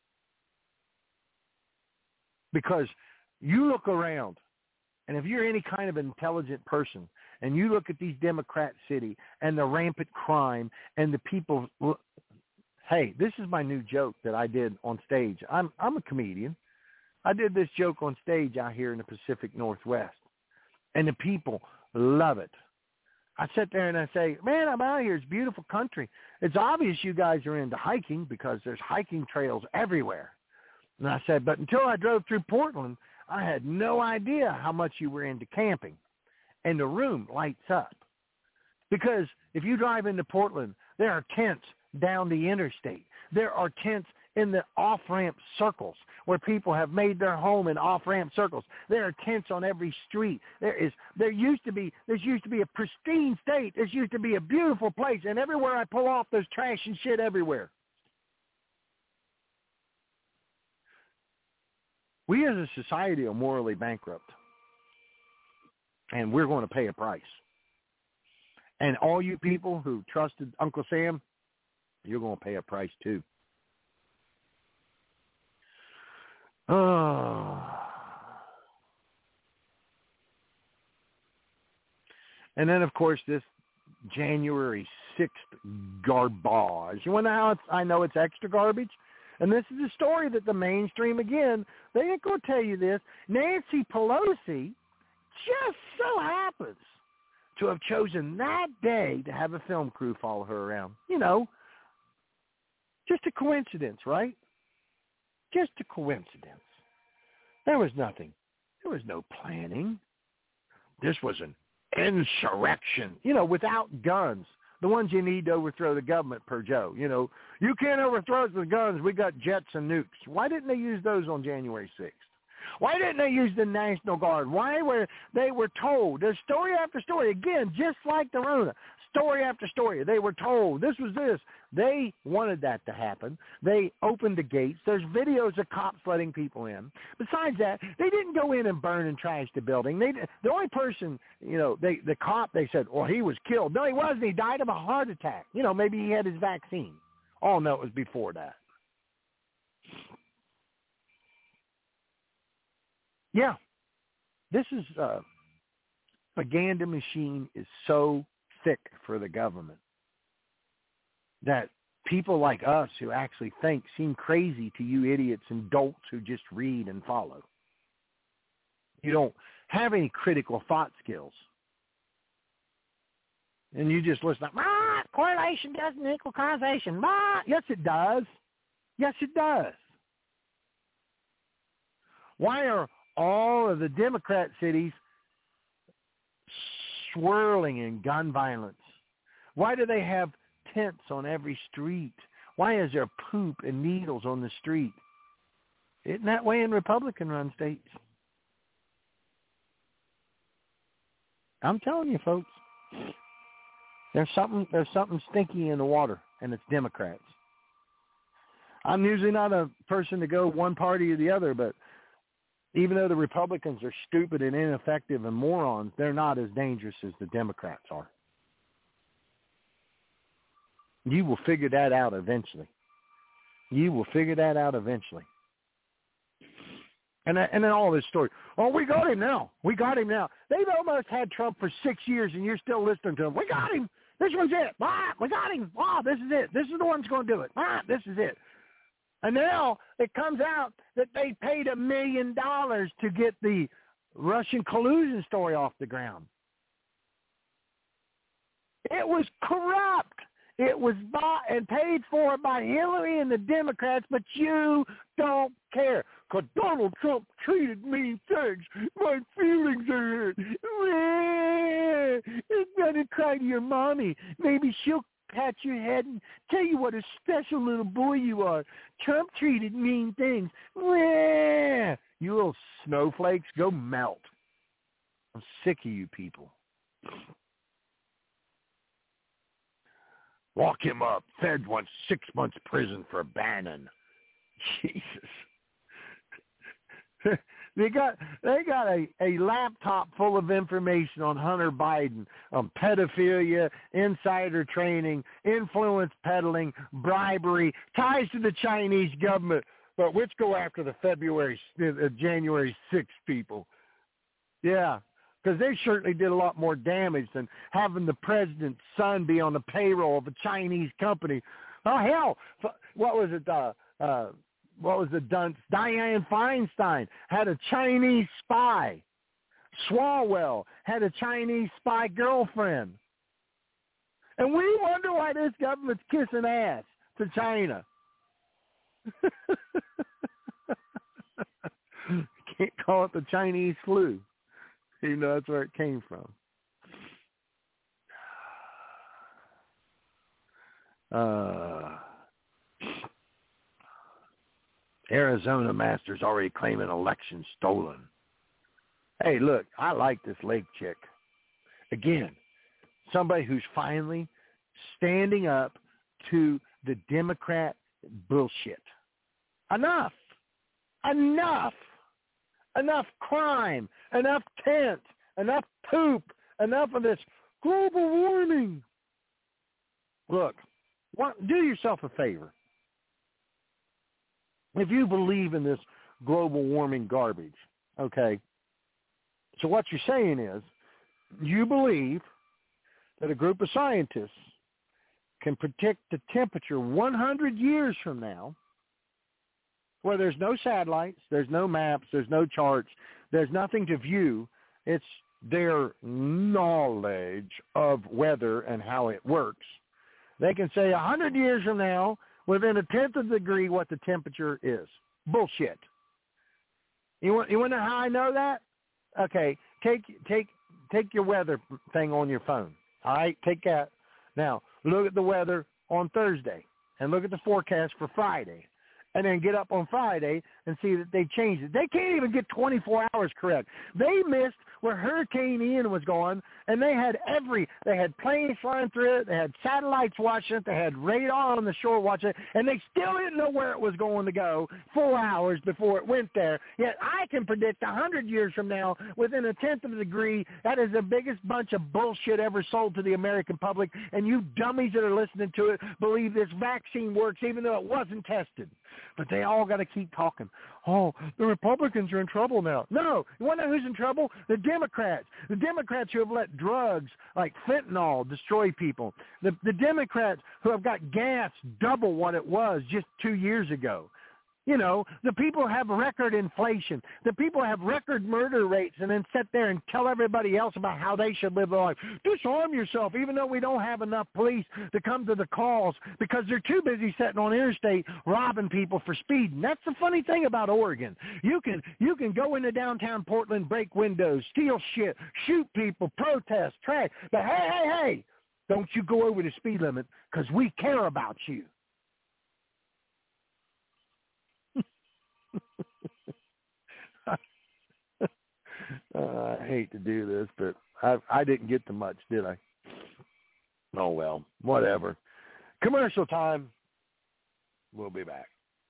Because you look around, and if you're any kind of intelligent person, and you look at these Democrat city and the rampant crime and the people. Hey, this is my new joke that I did on stage. I'm a comedian. I did this joke on stage out here in the Pacific Northwest, and the people love it. I sit there and I say, man, I'm out here. It's a beautiful country. It's obvious you guys are into hiking because there's hiking trails everywhere. And I said, but until I drove through Portland, I had no idea how much you were into camping. And the room lights up. Because if you drive into Portland, there are tents down the interstate. There are tents in the off-ramp circles where people have made their home in off-ramp circles. There are tents on every street. There's used to be a pristine state. There used to be a beautiful place. And everywhere I pull off, there's trash and shit everywhere. We as a society are morally bankrupt. And we're going to pay a price. And all you people who trusted Uncle Sam, you're going to pay a price too. And then, of course, this January 6th garbage. You want to know how I know it's extra garbage? And this is a story that the mainstream, again, they ain't going to tell you this. Nancy Pelosi just so happens to have chosen that day to have a film crew follow her around. You know, just a coincidence, right? Just a coincidence. There was nothing. There was no planning. This was an insurrection, you know, without guns. The ones you need to overthrow the government, per Joe. You know, you can't overthrow us with guns. We got jets and nukes. Why didn't they use those on January 6th? Why didn't they use the National Guard? Why were they told? There's story after story. Again, just like the Rona. story after story. They were told this was this. They wanted that to happen. They opened the gates. There's videos of cops letting people in. Besides that, they didn't go in and burn and trash the building. The only person, the cop, they said, well, he was killed. No, he wasn't. He died of a heart attack. Maybe he had his vaccine. Oh, no, it was before that. Yeah, this is propaganda machine is so thick for the government that people like us who actually think seem crazy to you idiots and dolts who just read and follow. You don't have any critical thought skills. And you just listen, correlation doesn't equal causation. Yes, it does. Yes, it does. Why are all of the Democrat cities swirling in gun violence? Why do they have tents on every street? Why is there poop and needles on the street? Isn't that way in Republican-run states? I'm telling you, folks, there's something stinky in the water, and it's Democrats. I'm usually not a person to go one party or the other, but even though the Republicans are stupid and ineffective and morons, they're not as dangerous as the Democrats are. You will figure that out eventually. You will figure that out eventually. And then all this story. Oh, we got him now. We got him now. They've almost had Trump for 6 years, and you're still listening to him. We got him. This one's it. We got him. This is it. This is the one that's going to do it. This is it. And now it comes out that they paid $1 million to get the Russian collusion story off the ground. It was corrupt. It was bought and paid for by Hillary and the Democrats, but you don't care. Because Donald Trump treated me things. My feelings are hurt. It's better cry to your mommy. Maybe she'll pat your head and tell you what a special little boy you are. Trump treated mean things. You little snowflakes, go melt. I'm sick of you people. Lock him up. Fed wants 6 months prison for Bannon. Jesus. They got a laptop full of information on Hunter Biden, pedophilia, insider training, influence peddling, bribery, ties to the Chinese government. But let's go after the January 6th people. Yeah, because they certainly did a lot more damage than having the president's son be on the payroll of a Chinese company. Oh, hell, what was it? What was the dunce? Dianne Feinstein had a Chinese spy. Swalwell had a Chinese spy girlfriend. And we wonder why this government's kissing ass to China. Can't call it the Chinese flu. You know that's where it came from. Arizona Masters already claiming election stolen. Hey, look, I like this Lake chick. Again, somebody who's finally standing up to the Democrat bullshit. Enough crime, enough tent, enough poop, enough of this global warming. Look, do yourself a favor. If you believe in this global warming garbage, okay, so what you're saying is you believe that a group of scientists can predict the temperature 100 years from now, where there's no satellites, there's no maps, there's no charts, there's nothing to view. It's their knowledge of weather and how it works. They can say 100 years from now, within a tenth of a degree, what the temperature is. Bullshit. You want to know how I know that? Okay, take your weather thing on your phone. All right, take that. Now, look at the weather on Thursday and look at the forecast for Friday. and then get up on Friday and see that they changed it. They can't even get 24 hours correct. They missed where Hurricane Ian was going, and they had planes flying through it, they had satellites watching it, they had radar on the shore watching it, and they still didn't know where it was going to go 4 hours before it went there. Yet I can predict 100 years from now, within a tenth of a degree, that is the biggest bunch of bullshit ever sold to the American public, and you dummies that are listening to it believe this vaccine works even though it wasn't tested. But they all got to keep talking. Oh, the Republicans are in trouble now. No, you want to know who's in trouble? The Democrats. The Democrats who have let drugs like fentanyl destroy people. The Democrats who have got gas double what it was just 2 years ago. You know, the people have record inflation. The people have record murder rates, and then sit there and tell everybody else about how they should live their life. Disarm yourself, even though we don't have enough police to come to the calls because they're too busy sitting on interstate robbing people for speeding. That's the funny thing about Oregon. You can go into downtown Portland, break windows, steal shit, shoot people, protest, trash. But hey, don't you go over the speed limit because we care about you. I hate to do this, but I didn't get to much, did I? Oh, well, whatever. Commercial time. We'll be back.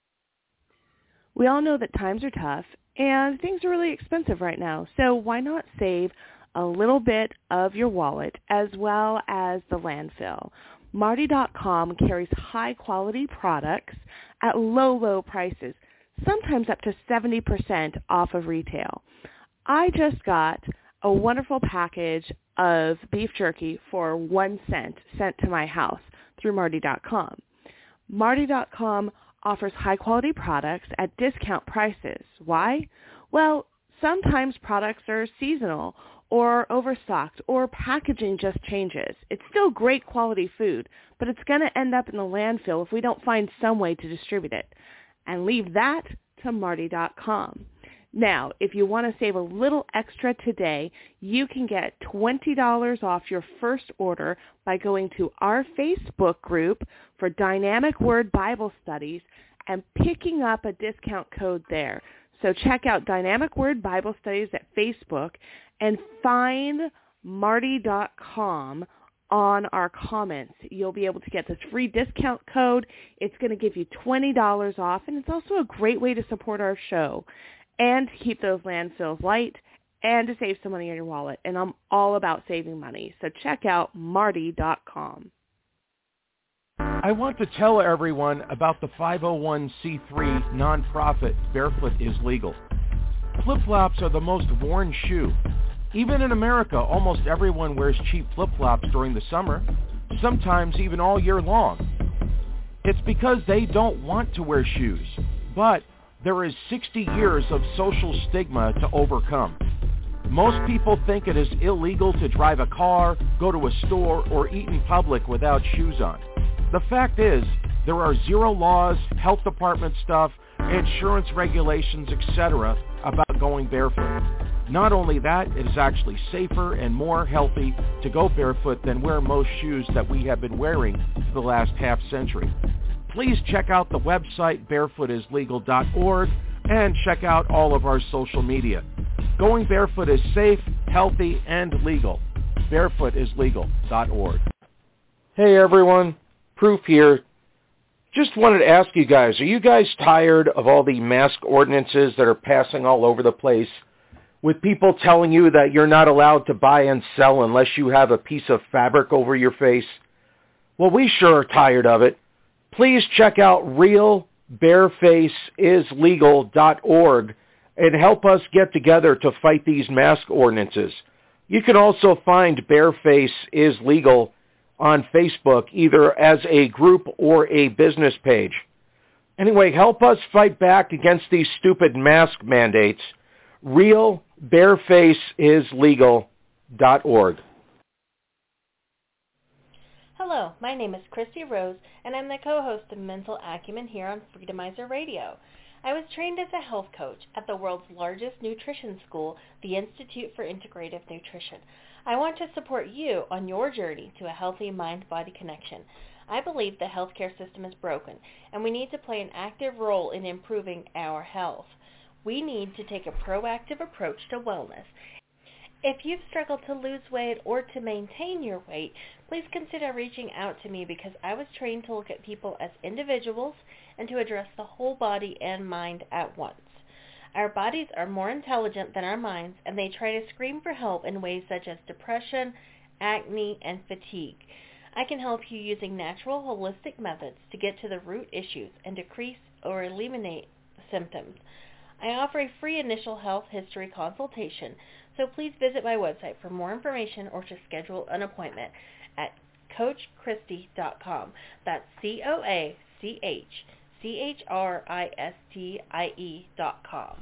We all know that times are tough and things are really expensive right now, so why not save a little bit of your wallet as well as the landfill? Marty.com carries high-quality products at low prices, sometimes up to 70% off of retail. I just got a wonderful package of beef jerky for 1 cent sent to my house through Marty.com. Marty.com offers high-quality products at discount prices. Why? Well, sometimes products are seasonal or overstocked or packaging just changes. It's still great quality food, but it's going to end up in the landfill if we don't find some way to distribute it. And leave that to Marty.com. Now, if you want to save a little extra today, you can get $20 off your first order by going to our Facebook group for Dynamic Word Bible Studies and picking up a discount code there. So check out Dynamic Word Bible Studies at Facebook and find Marty.com on our comments. You'll be able to get this free discount code. It's going to give you $20 off, and it's also a great way to support our show and to keep those landfills light and to save some money in your wallet. And I'm all about saving money. So check out Marty.com. I want to tell everyone about the 501c3 nonprofit Barefoot is Legal. Flip-flops are the most worn shoe. Even in America, almost everyone wears cheap flip-flops during the summer, sometimes even all year long. It's because they don't want to wear shoes, but there is 60 years of social stigma to overcome. Most people think it is illegal to drive a car, go to a store, or eat in public without shoes on. The fact is, there are zero laws, health department stuff, insurance regulations, etc. about going barefoot. Not only that, it is actually safer and more healthy to go barefoot than wear most shoes that we have been wearing for the last half century. Please check out the website barefootislegal.org and check out all of our social media. Going barefoot is safe, healthy, and legal. barefootislegal.org. Hey everyone, Proof here. Just wanted to ask you guys, are you guys tired of all the mask ordinances that are passing all over the place, with people telling you that you're not allowed to buy and sell unless you have a piece of fabric over your face? Well, we sure are tired of it. Please check out realbarefaceislegal.org and help us get together to fight these mask ordinances. You can also find Bareface is Legal on Facebook, either as a group or a business page. Anyway, help us fight back against these stupid mask mandates. realbarefaceislegal.org. Hello, my name is Christy Rose, and I'm the co-host of Mental Acumen here on Freedomizer Radio. I was trained as a health coach at the world's largest nutrition school, the Institute for Integrative Nutrition. I want to support you on your journey to a healthy mind-body connection. I believe the healthcare system is broken, and we need to play an active role in improving our health. We need to take a proactive approach to wellness. If you've struggled to lose weight or to maintain your weight, please consider reaching out to me because I was trained to look at people as individuals and to address the whole body and mind at once. Our bodies are more intelligent than our minds, and they try to scream for help in ways such as depression, acne, and fatigue. I can help you using natural, holistic methods to get to the root issues and decrease or eliminate symptoms. I offer a free initial health history consultation, so please visit my website for more information or to schedule an appointment at CoachChristie.com. That's CoachChristie.com.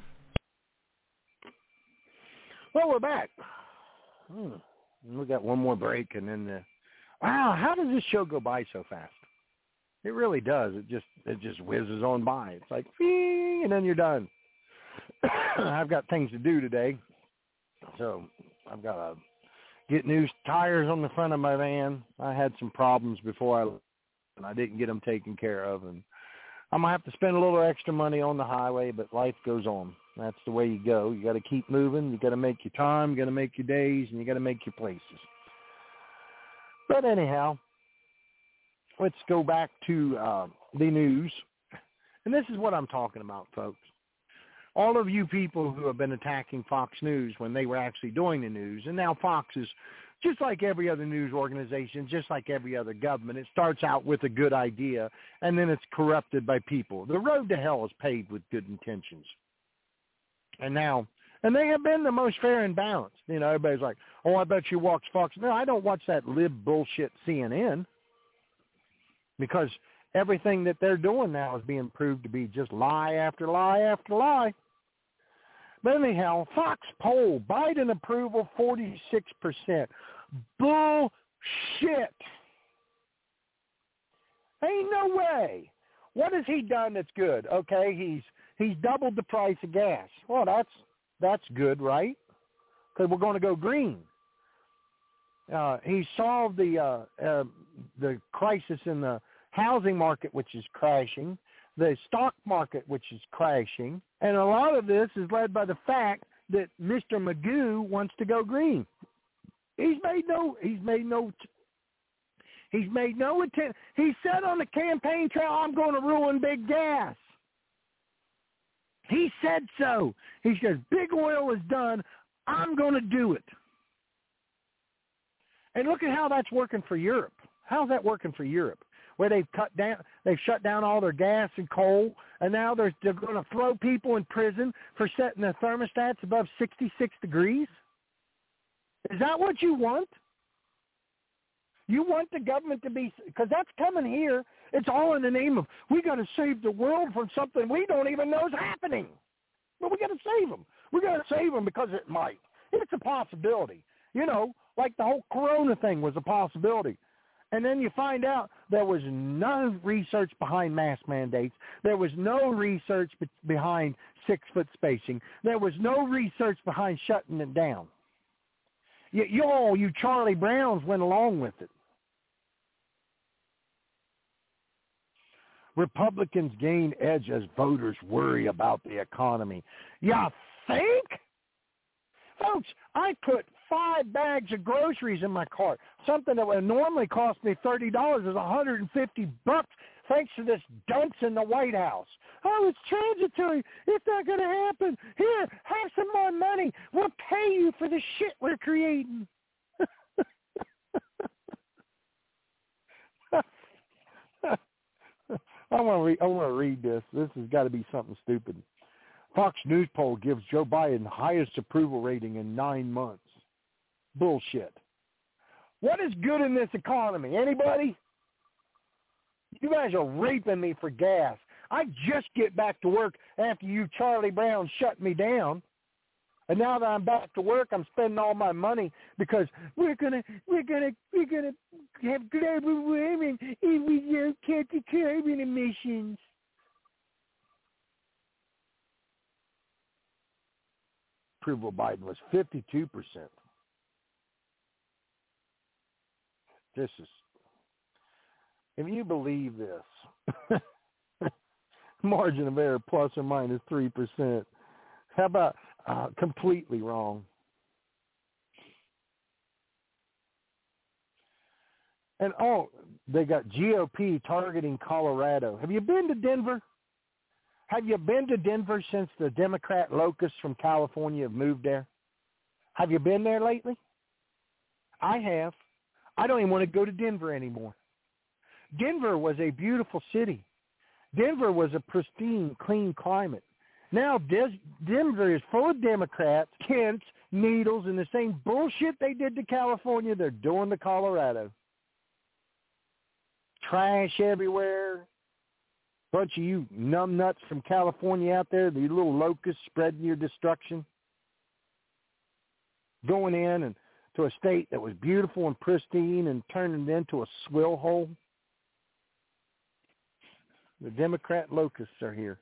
Well, we're back. We got one more break, and then wow, how does this show go by so fast? It really does. It just whizzes on by. It's like, bing, and then you're done. I've got things to do today, so I've got to get new tires on the front of my van. I had some problems before I left, and I didn't get them taken care of, and I'm going to have to spend a little extra money on the highway, but life goes on. That's the way you go. You got to keep moving. You got to make your time. You got to make your days, and you got to make your places. But anyhow, let's go back to the news. And this is what I'm talking about, folks. All of you people who have been attacking Fox News when they were actually doing the news, and now Fox is just like every other news organization, just like every other government. It starts out with a good idea, and then it's corrupted by people. The road to hell is paved with good intentions. And they have been the most fair and balanced. You know, everybody's like, oh, I bet you watch Fox. No, I don't watch that lib bullshit CNN, because everything that they're doing now is being proved to be just lie after lie after lie. But anyhow, Fox poll, Biden approval 46%. Bullshit. Ain't no way. What has he done that's good? Okay, he's doubled the price of gas. Well, that's good, right? Because we're going to go green. He solved the crisis in the housing market, which is crashing, the stock market, which is crashing, and a lot of this is led by the fact that Mr. Magoo wants to go green. He's made no attempt. He said on the campaign trail, "I'm going to ruin big gas." He said so. He says, "Big oil is done. I'm going to do it." And look at how that's working for Europe. How's that working for Europe? Where they've shut down all their gas and coal, and now they're going to throw people in prison for setting their thermostats above 66 degrees? Is that what you want? You want the government to be, because that's coming here. It's all in the name of, we got to save the world from something we don't even know is happening. But we got to save them. We got to save them because it might. It's a possibility. You know, like the whole corona thing was a possibility. And then you find out there was no research behind mask mandates. There was no research behind 6-foot spacing. There was no research behind shutting it down. Yet you Charlie Browns went along with it. Republicans gain edge as voters worry about the economy. You think? Folks, I put 5 bags of groceries in my cart. Something that would normally cost me $30 is $150 thanks to this dunce in the White House. Oh, it's transitory. It's not going to happen. Here, have some more money. We'll pay you for the shit we're creating. I want to read this. This has got to be something stupid. Fox News poll gives Joe Biden highest approval rating in 9 months. Bullshit. What is good in this economy? Anybody? You guys are raping me for gas. I just get back to work after you Charlie Brown shut me down. And now that I'm back to work, I'm spending all my money because we're gonna have global warming if we don't cut the carbon emissions. Approval of Biden was 52%. This is, if you believe this, margin of error plus or minus 3%. How about completely wrong? And they got GOP targeting Colorado. Have you been to Denver? Have you been to Denver since the Democrat locusts from California have moved there? Have you been there lately? I have. I don't even want to go to Denver anymore. Denver was a beautiful city. Denver was a pristine, clean climate. Now Denver is full of Democrats, Kents, needles, and the same bullshit they did to California, they're doing to Colorado. Trash everywhere. Bunch of you numbnuts from California out there, the little locusts spreading your destruction. Going in and to a state that was beautiful and pristine and turning it into a swill hole. The Democrat locusts are here.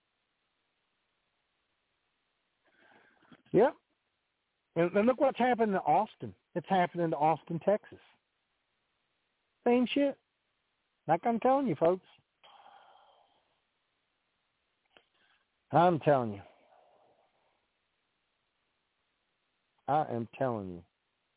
Yep. And look what's happening to Austin. It's happening to Austin, Texas. Same shit. Like I'm telling you, folks. I'm telling you. I am telling you.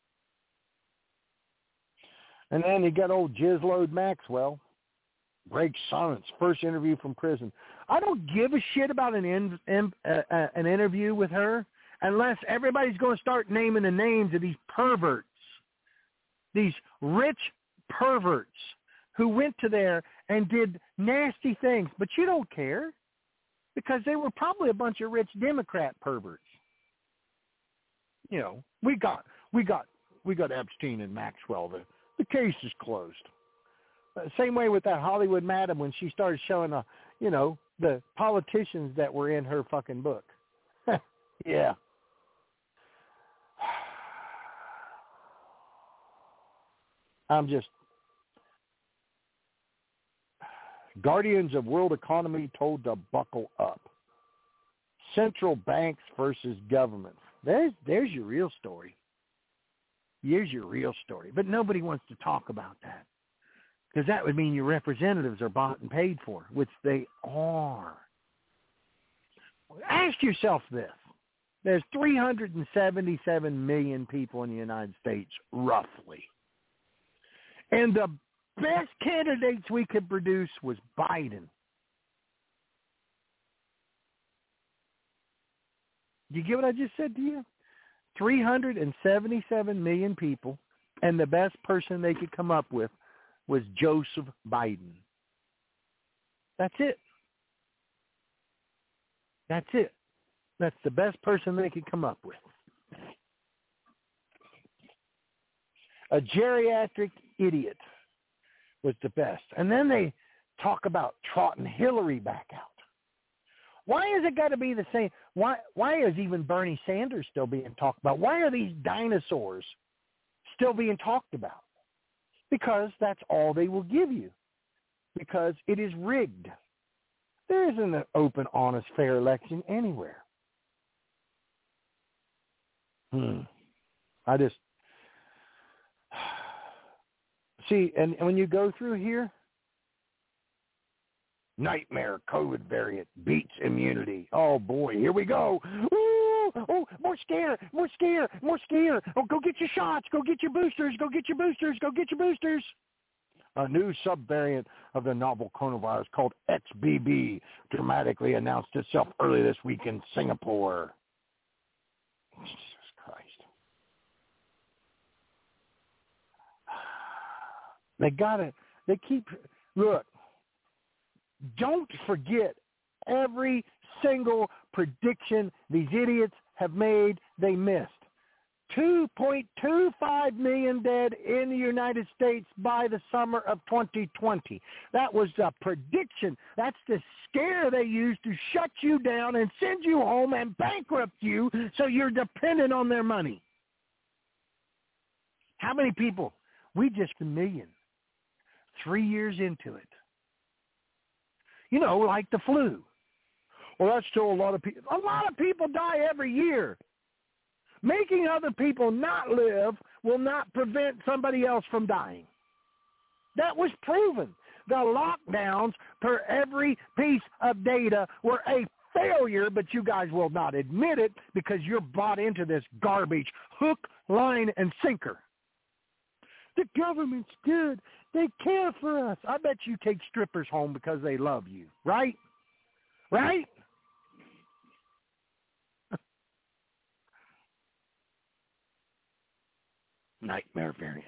And then you got old Jizzload Maxwell. Breaks silence. First interview from prison. I don't give a shit about an interview with her unless everybody's going to start naming the names of these perverts. These rich perverts who went to there and did nasty things. But you don't care because they were probably a bunch of rich Democrat perverts. You know, we got Epstein and Maxwell. The case is closed. Same way with that Hollywood madam when she started showing, the politicians that were in her fucking book. Yeah. Guardians of World Economy told to buckle up. Central banks versus governments. There's your real story. Here's your real story. But nobody wants to talk about that. Because that would mean your representatives are bought and paid for, which they are. Ask yourself this. There's 377 million people in the United States, roughly. And the best candidates we could produce was Biden. You get what I just said to you? 377 million people, and the best person they could come up with was Joseph Biden. That's it. That's it. That's the best person they could come up with. A geriatric idiot was the best. And then they talk about trotting Hillary back out. Why has it got to be the same? Why is even Bernie Sanders still being talked about? Why are these dinosaurs still being talked about? Because that's all they will give you. Because it is rigged. There isn't an open, honest, fair election anywhere. I just... See, and when you go through here, nightmare COVID variant beats immunity. Oh, boy, here we go. Ooh, oh, more scare. Oh, go get your shots. Go get your boosters. Go get your boosters. A new subvariant of the novel coronavirus called XBB dramatically announced itself early this week in Singapore. Jesus Christ. Look, don't forget every single prediction these idiots have made, they missed. 2.25 million dead in the United States by the summer of 2020. That was the prediction. That's the scare they used to shut you down and send you home and bankrupt you so you're dependent on their money. How many people? We just a million. 3 years into it. You know, like the flu. Well, that's still a lot of people. A lot of people die every year. Making other people not live will not prevent somebody else from dying. That was proven. the lockdowns per every piece of data were a failure, but you guys will not admit it because you're bought into this garbage, hook, line, and sinker. The government's good. They care for us. I bet you take strippers home because they love you, right? Right? Nightmare variant.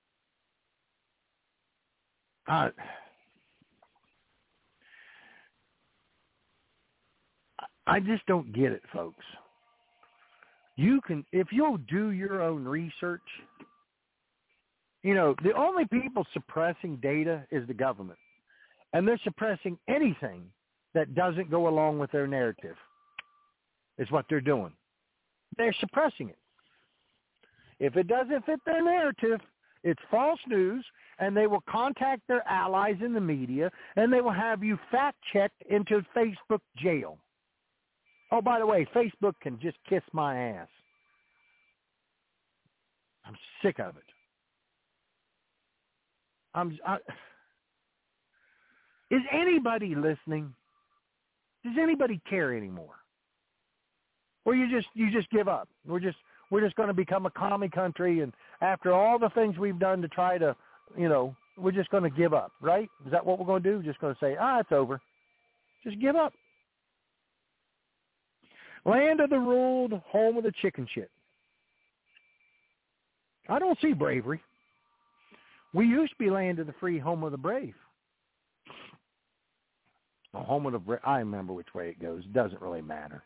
I just don't get it, folks. You can, if you'll do your own research, you know, the only people suppressing data is the government. And they're suppressing anything that doesn't go along with their narrative is what they're doing. They're suppressing it. If it doesn't fit their narrative, it's false news, and they will contact their allies in the media, and they will have you fact-checked into Facebook jail. Oh, by the way, Facebook can just kiss my ass. I'm sick of it. Is anybody listening? Does anybody care anymore? Or you just give up? We're just going to become a commie country, and after all the things we've done to try to, you know, we're just going to give up, right? Is that what we're going to do? Just going to say, it's over. Just give up. Land of the ruled, home of the chicken shit. I don't see bravery. We used to be land of the free, home of the brave. The home of the brave. I remember which way it goes. It doesn't really matter.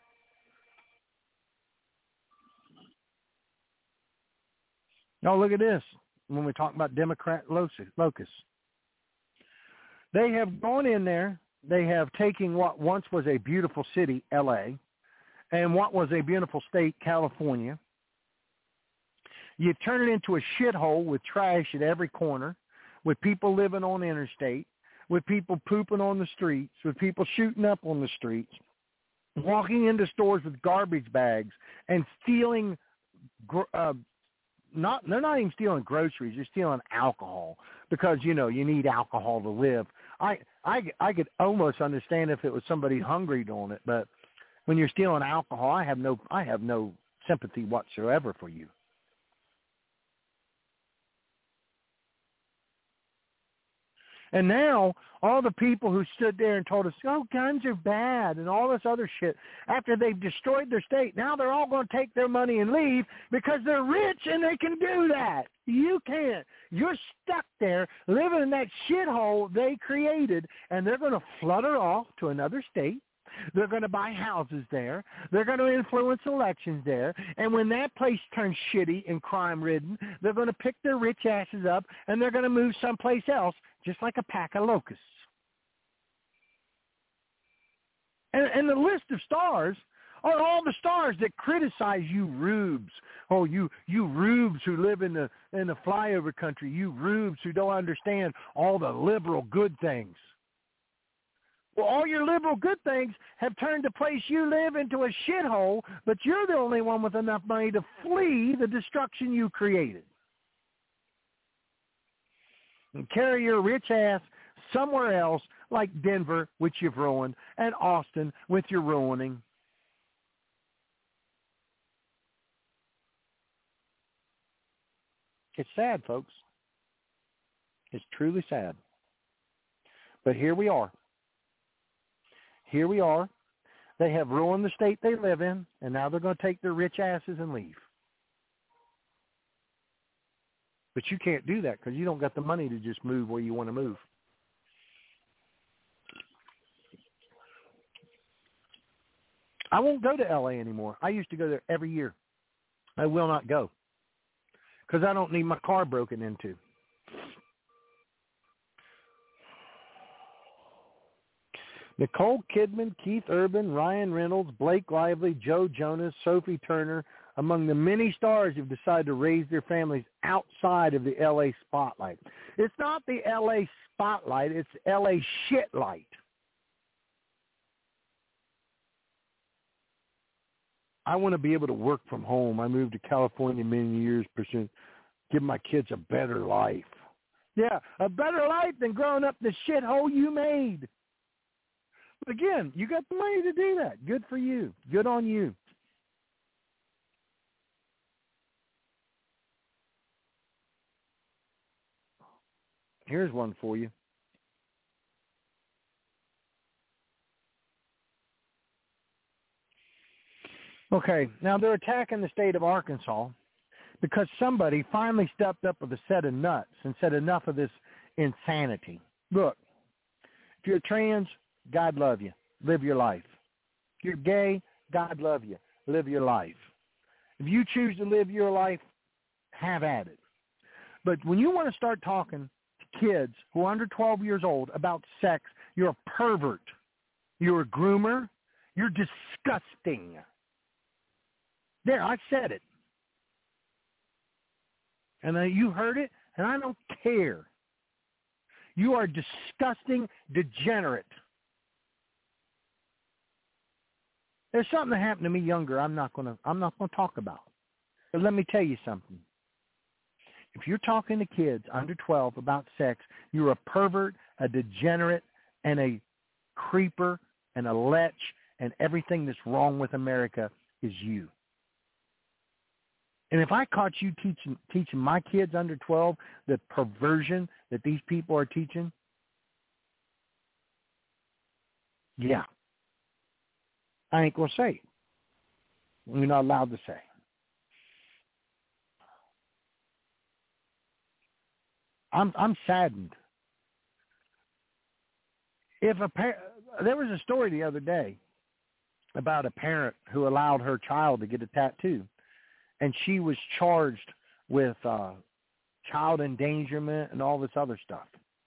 Now look at this. When we talk about Democrat locusts, they have gone in there. They have taken what once was a beautiful city, L.A., and what was a beautiful state, California. You turn it into a shithole with trash at every corner, with people living on the interstate, with people pooping on the streets, with people shooting up on the streets, walking into stores with garbage bags and stealing. They're not even stealing groceries. They're stealing alcohol because, you know, you need alcohol to live. I could almost understand if it was somebody hungry doing it, but when you're stealing alcohol, I have no sympathy whatsoever for you. And now all the people who stood there and told us, oh, guns are bad and all this other shit, after they've destroyed their state, now they're all going to take their money and leave because they're rich and they can do that. You can't. You're stuck there living in that shithole they created, and they're going to flutter off to another state. They're going to buy houses there. They're going to influence elections there. And when that place turns shitty and crime-ridden, they're going to pick their rich asses up, and they're going to move someplace else, just like a pack of locusts. And the list of stars are all the stars that criticize you rubes. Oh, you rubes who live in the flyover country. You rubes who don't understand all the liberal good things. Well, all your liberal good things have turned the place you live into a shithole, but you're the only one with enough money to flee the destruction you created. And carry your rich ass somewhere else, like Denver, which you've ruined, and Austin, which you're ruining. It's sad, folks. It's truly sad. But here we are. Here we are. They have ruined the state they live in, and now they're going to take their rich asses and leave. But you can't do that because you don't got the money to just move where you want to move. I won't go to L.A. anymore. I used to go there every year. I will not go because I don't need my car broken into. Nicole Kidman, Keith Urban, Ryan Reynolds, Blake Lively, Joe Jonas, Sophie Turner, among the many stars who've decided to raise their families outside of the L.A. spotlight. It's not the L.A. spotlight, it's L.A. shitlight. I want to be able to work from home. I moved to California many years, give my kids a better life. Yeah, a better life than growing up the shithole you made. But again, you got the money to do that. Good for you. Good on you. Here's one for you. Okay, now they're attacking the state of Arkansas because somebody finally stepped up with a set of nuts and said enough of this insanity. Look, if you're trans, God love you. Live your life. If you're gay, God love you. Live your life. If you choose to live your life, have at it. But when you want to start talking to kids who are under 12 years old about sex, you're a pervert. You're a groomer. You're disgusting. There, I said it. And you heard it, and I don't care. You are disgusting, degenerate. There's something that happened to me younger I'm not gonna talk about. But let me tell you something. If you're talking to kids under 12 about sex, you're a pervert, a degenerate, and a creeper, and a lech, and everything that's wrong with America is you. And if I caught you teaching my kids under 12 the perversion that these people are teaching, yeah, I ain't going to say it. You're not allowed to say. I'm saddened. There was a story the other day about a parent who allowed her child to get a tattoo, and she was charged with child endangerment and all this other stuff.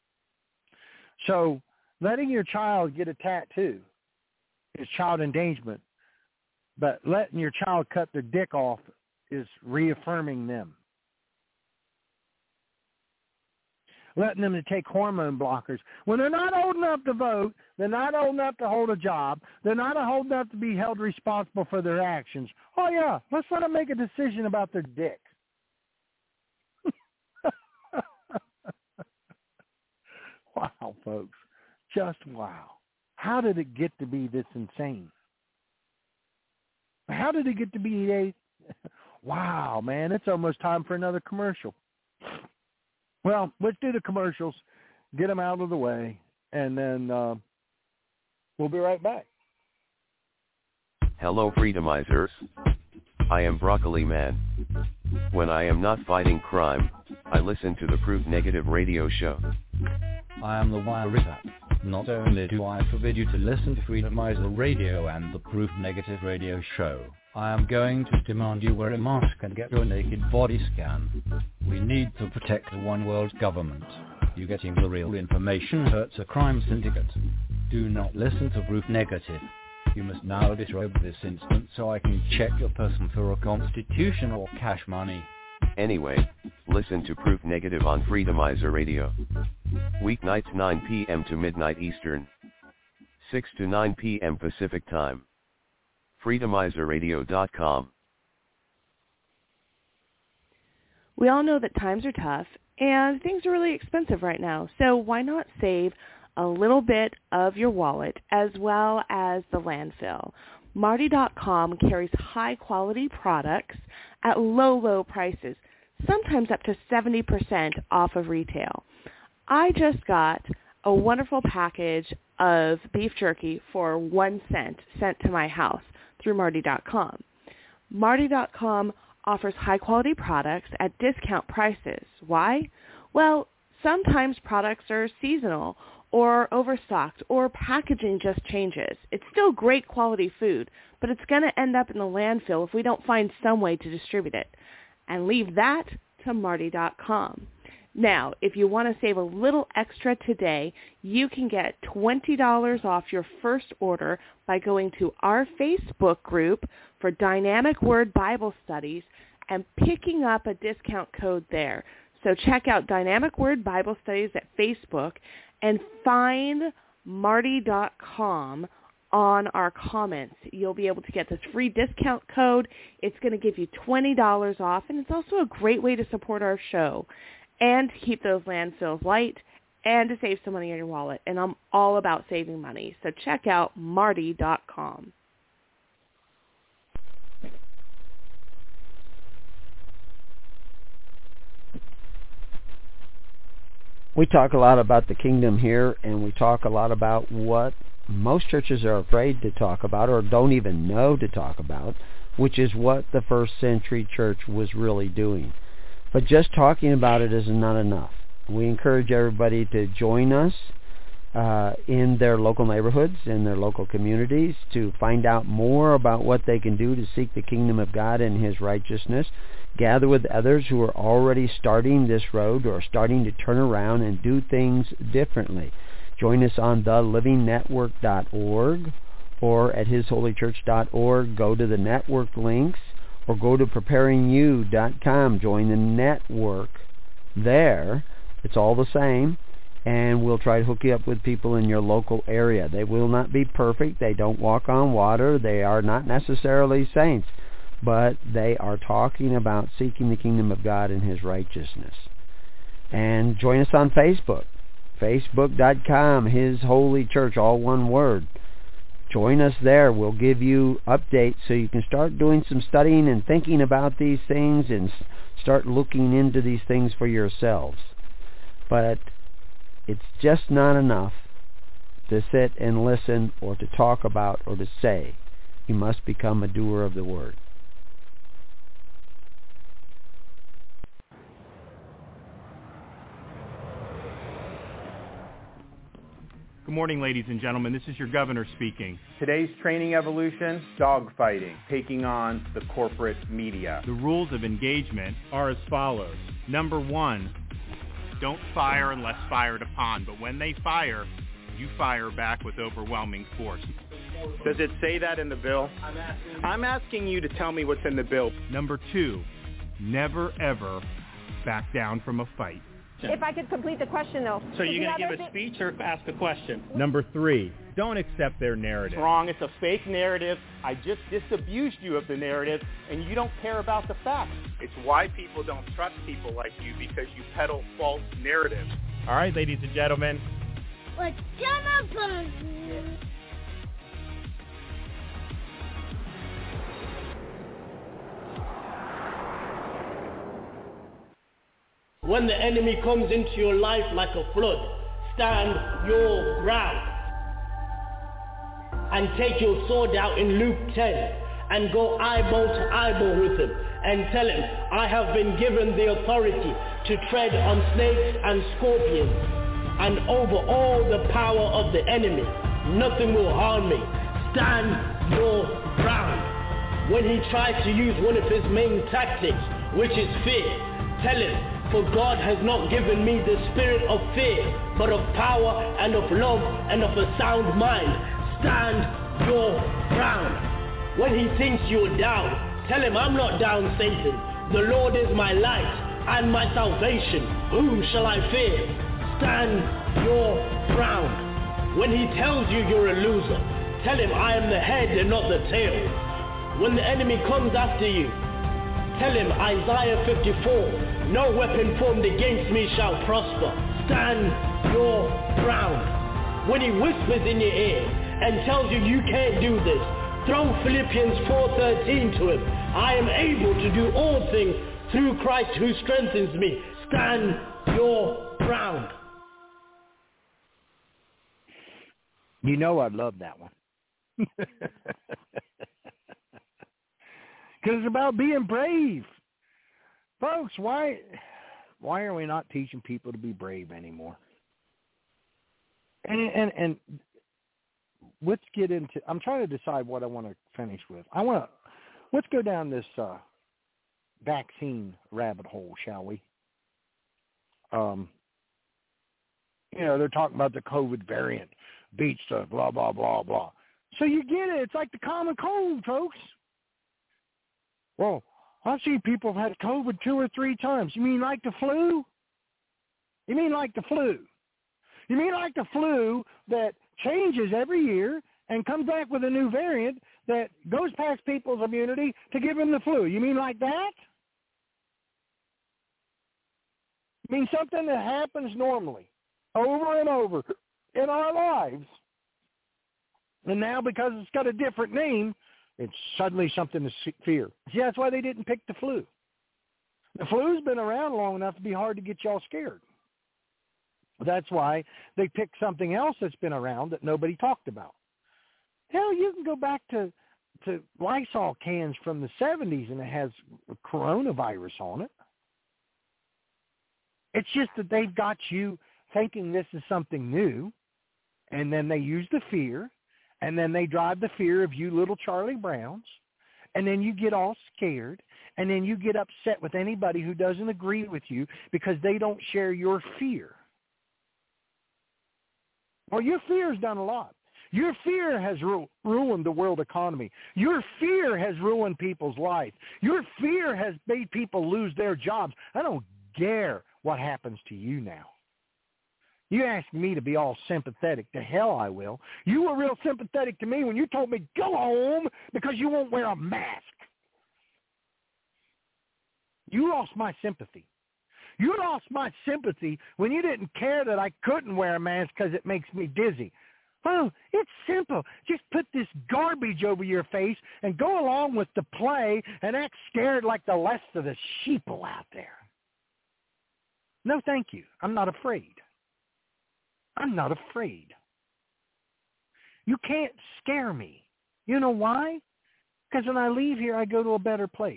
So letting your child get a tattoo is child endangerment, but letting your child cut their dick off is reaffirming them. Letting them to take hormone blockers. When they're not old enough to vote, they're not old enough to hold a job, they're not old enough to be held responsible for their actions. Oh, yeah, let's let them make a decision about their dick. Wow, folks. Just wow. How did it get to be this insane? How did it get to be wow, man, it's almost time for another commercial. Well, let's do the commercials, get them out of the way, and then we'll be right back. Hello, Freedomizers. I am Broccoli Man. When I am not fighting crime, I listen to the Proof Negative radio show. I am the Wirita. Not only do I forbid you to listen to Freedomizer Radio and the Proof Negative radio show, I am going to demand you wear a mask and get your naked body scanned. We need to protect the one world government. You getting the real information hurts a crime syndicate. Do not listen to Proof Negative. You must now disrobe this instant so I can check your person for a constitution or cash money. Anyway, listen to Proof Negative on Freedomizer Radio. Weeknights 9 p.m. to midnight Eastern. 6 to 9 p.m. Pacific Time. Freedomizerradio.com. We all know that times are tough and things are really expensive right now, so why not save a little bit of your wallet as well as the landfill? Marty.com carries high-quality products at low, low prices, sometimes up to 70% off of retail. I just got a wonderful package of beef jerky for 1 cent sent to my house through Marty.com. Marty.com offers high-quality products at discount prices. Why? Well, sometimes products are seasonal or overstocked, or packaging just changes. It's still great quality food, but it's going to end up in the landfill if we don't find some way to distribute it. And leave that to Marty.com. Now, if you want to save a little extra today, you can get $20 off your first order by going to our Facebook group for Dynamic Word Bible Studies and picking up a discount code there. So check out Dynamic Word Bible Studies at Facebook and find Marty.com on our comments. You'll be able to get this free discount code. It's going to give you $20 off, and it's also a great way to support our show. and to keep those landfills light and to save some money in your wallet. And I'm all about saving money. So check out Marty.com. We talk a lot about the kingdom here, and we talk a lot about what most churches are afraid to talk about or don't even know to talk about, which is what the first century church was really doing. But just talking about it is not enough. We encourage everybody to join us in their local neighborhoods, in their local communities, to find out more about what they can do to seek the kingdom of God and His righteousness. Gather with others who are already starting this road or starting to turn around and do things differently. Join us on thelivingnetwork.org or at hisholychurch.org. Go to the network links or go to preparingyou.com. Join the network there. It's all the same, and we'll try to hook you up with people in your local area. They will not be perfect. They don't walk on water. They are not necessarily saints, but they are talking about seeking the kingdom of God and His righteousness. And join us on Facebook, facebook.com, His Holy Church, all one word. Join us there. We'll give you updates so you can start doing some studying and thinking about these things and start looking into these things for yourselves. But it's just not enough to sit and listen or to talk about or to say. You must become a doer of the word. Good morning, ladies and gentlemen. This is your governor speaking. Today's training evolution, dogfighting, taking on the corporate media. The rules of engagement are as follows. Number 1, don't fire unless fired upon, but when they fire, you fire back with overwhelming force. Does it say that in the bill? I'm asking you to tell me what's in the bill. Number 2, never ever back down from a fight. If I could complete the question, though. So you're going to give a speech or ask a question? Number 3, don't accept their narrative. It's wrong. It's a fake narrative. I just disabused you of the narrative, and you don't care about the facts. It's why people don't trust people like you, because you peddle false narratives. All right, ladies and gentlemen. What's gonna When the enemy comes into your life like a flood, stand your ground. And take your sword out in Luke 10 and go eyeball to eyeball with him and tell him, I have been given the authority to tread on snakes and scorpions and over all the power of the enemy. Nothing will harm me. Stand your ground. When he tries to use one of his main tactics, which is fear, tell him, for God has not given me the spirit of fear, but of power and of love and of a sound mind. Stand your ground. When he thinks you're down, tell him, I'm not down, Satan. The Lord is my light and my salvation. Whom shall I fear? Stand your ground. When he tells you you're a loser, tell him, I am the head and not the tail. When the enemy comes after you, tell him, Isaiah 54, no weapon formed against me shall prosper. Stand your ground. When he whispers in your ear and tells you you can't do this, throw Philippians 4:13 to him. I am able to do all things through Christ who strengthens me. Stand your ground. You know I love that one. Because it's about being brave. Folks, why are we not teaching people to be brave anymore? And let's get into, I'm trying to decide what I want to finish with. Let's go down this vaccine rabbit hole, shall we? They're talking about the COVID variant beats the blah, blah, blah, blah. So you get it. It's like the common cold, folks. Well, I've seen people have had COVID 2 or 3 times. You mean like the flu? You mean like the flu? You mean like the flu that changes every year and comes back with a new variant that goes past people's immunity to give them the flu? You mean like that? I mean, something that happens normally over and over in our lives. And now because it's got a different name, it's suddenly something to fear. See, that's why they didn't pick the flu. The flu's been around long enough to be hard to get y'all scared. That's why they picked something else that's been around that nobody talked about. Hell, you can go back to Lysol cans from the 70s and it has coronavirus on it. It's just that they've got you thinking this is something new, and then they use the fear, and then they drive the fear of you little Charlie Browns, and then you get all scared, and then you get upset with anybody who doesn't agree with you because they don't share your fear. Well, your fear has done a lot. Your fear has ruined the world economy. Your fear has ruined people's life. Your fear has made people lose their jobs. I don't care what happens to you now. You ask me to be all sympathetic. To hell I will. You were real sympathetic to me when you told me go home because you won't wear a mask. You lost my sympathy. You lost my sympathy when you didn't care that I couldn't wear a mask because it makes me dizzy. Oh, it's simple. Just put this garbage over your face and go along with the play and act scared like the rest of the sheeple out there. No, thank you. I'm not afraid. I'm not afraid. You can't scare me. You know why? Because when I leave here, I go to a better place.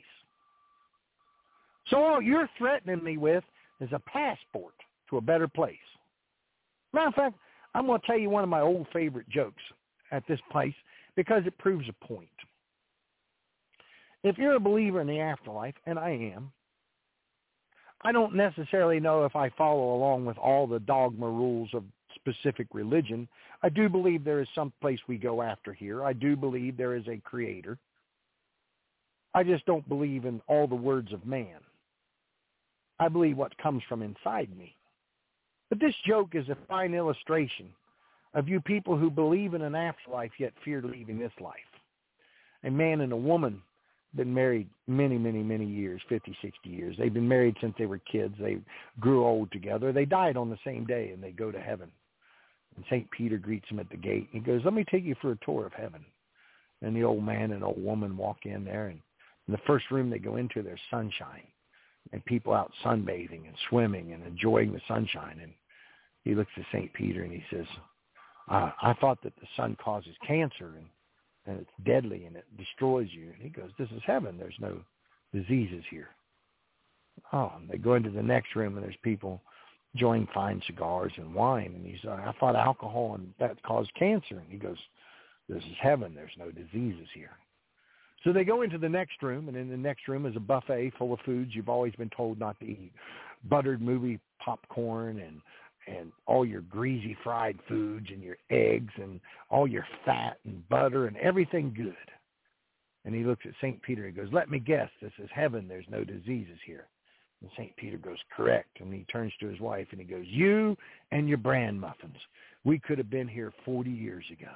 So all you're threatening me with is a passport to a better place. Matter of fact, I'm going to tell you one of my old favorite jokes at this place because it proves a point. If you're a believer in the afterlife, and I am, I don't necessarily know if I follow along with all the dogma rules of specific religion. I do believe there is some place we go after here. I do believe there is a creator. I just don't believe in all the words of man. I believe what comes from inside me. But this joke is a fine illustration of you people who believe in an afterlife yet fear leaving this life. A man and a woman been married many, many, many years, 50, 60 years. They've been married since they were kids. They grew old together. They died on the same day, and they go to heaven. And St. Peter greets them at the gate. He goes, let me take you for a tour of heaven. And the old man and old woman walk in there, and in the first room they go into, there's sunshine. And people out sunbathing and swimming and enjoying the sunshine. And he looks at St. Peter and he says, I thought that the sun causes cancer and it's deadly and it destroys you. And he goes, this is heaven. There's no diseases here. Oh, and they go into the next room and there's people enjoying fine cigars and wine. And he's I thought alcohol and that caused cancer. And he goes, this is heaven. There's no diseases here. So they go into the next room, and in the next room is a buffet full of foods you've always been told not to eat. Buttered movie popcorn and all your greasy fried foods and your eggs and all your fat and butter and everything good. And he looks at St. Peter and goes, let me guess, this is heaven. There's no diseases here. And St. Peter goes, correct. And he turns to his wife and he goes, you and your bran muffins. We could have been here 40 years ago.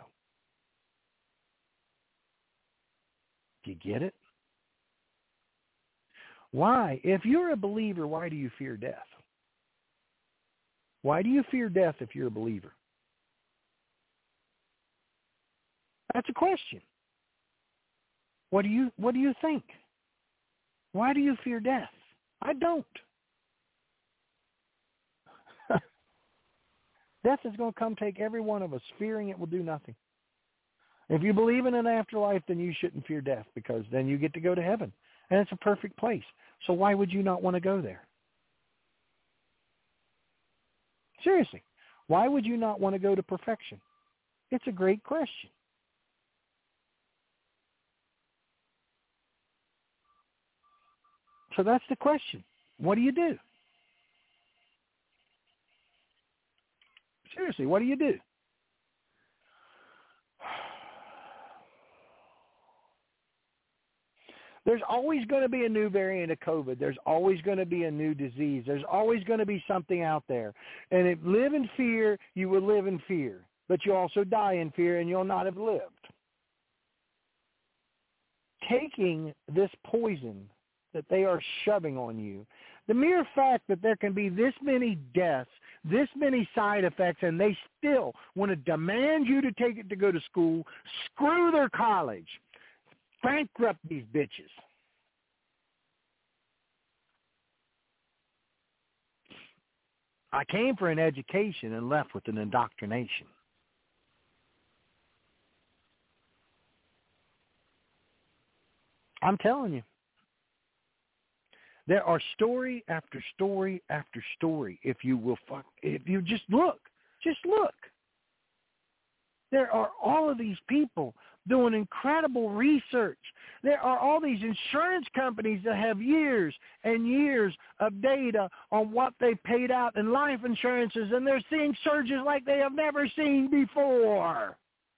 Do you get it? Why? If you're a believer, why do you fear death? Why do you fear death if you're a believer? That's a question. What do you think? Why do you fear death? I don't. Death is going to come take every one of us. Fearing it will do nothing. If you believe in an afterlife, then you shouldn't fear death because then you get to go to heaven. And it's a perfect place. So why would you not want to go there? Seriously, why would you not want to go to perfection? It's a great question. So that's the question. What do you do? Seriously, what do you do? There's always going to be a new variant of COVID. There's always going to be a new disease. There's always going to be something out there. And if you live in fear, you will live in fear. But you also die in fear, and you'll not have lived. Taking this poison that they are shoving on you, the mere fact that there can be this many deaths, this many side effects, and they still want to demand you to take it to go to school, screw their college, bankrupt these bitches. I came for an education and left with an indoctrination. I'm telling you. There are story after story after story. If you just look. There are all of these people doing incredible research. There are all these insurance companies that have years and years of data on what they paid out in life insurances, and they're seeing surges like they have never seen before.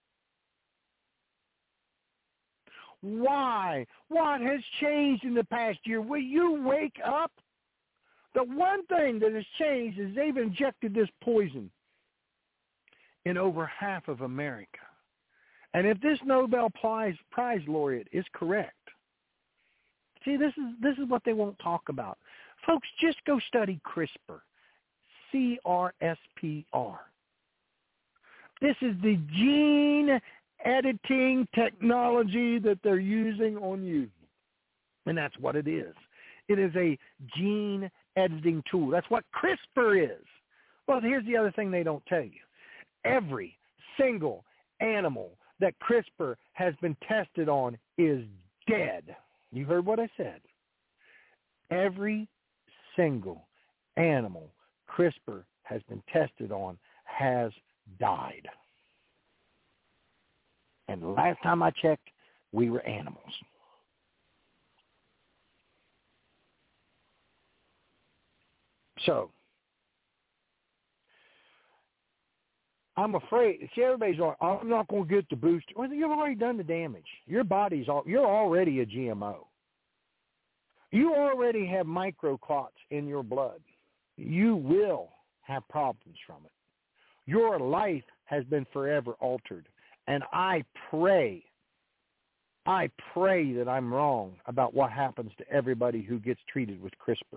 Why? What has changed in the past year? Will you wake up? The one thing that has changed is they've injected this poison in over half of America. And if this Nobel Prize laureate is correct, see, this is what they won't talk about. Folks, just go study CRISPR, CRSPR. This is the gene editing technology that they're using on you. And that's what it is. It is a gene editing tool. That's what CRISPR is. Well, here's the other thing they don't tell you. Every single animal that CRISPR has been tested on is dead. You heard what I said. Every single animal CRISPR has been tested on has died. And the last time I checked, we were animals. So, I'm afraid, see, everybody's like, I'm not going to get the booster. Well, you've already done the damage. Your body's, you're already a GMO. You already have microclots in your blood. You will have problems from it. Your life has been forever altered. And I pray that I'm wrong about what happens to everybody who gets treated with CRISPR.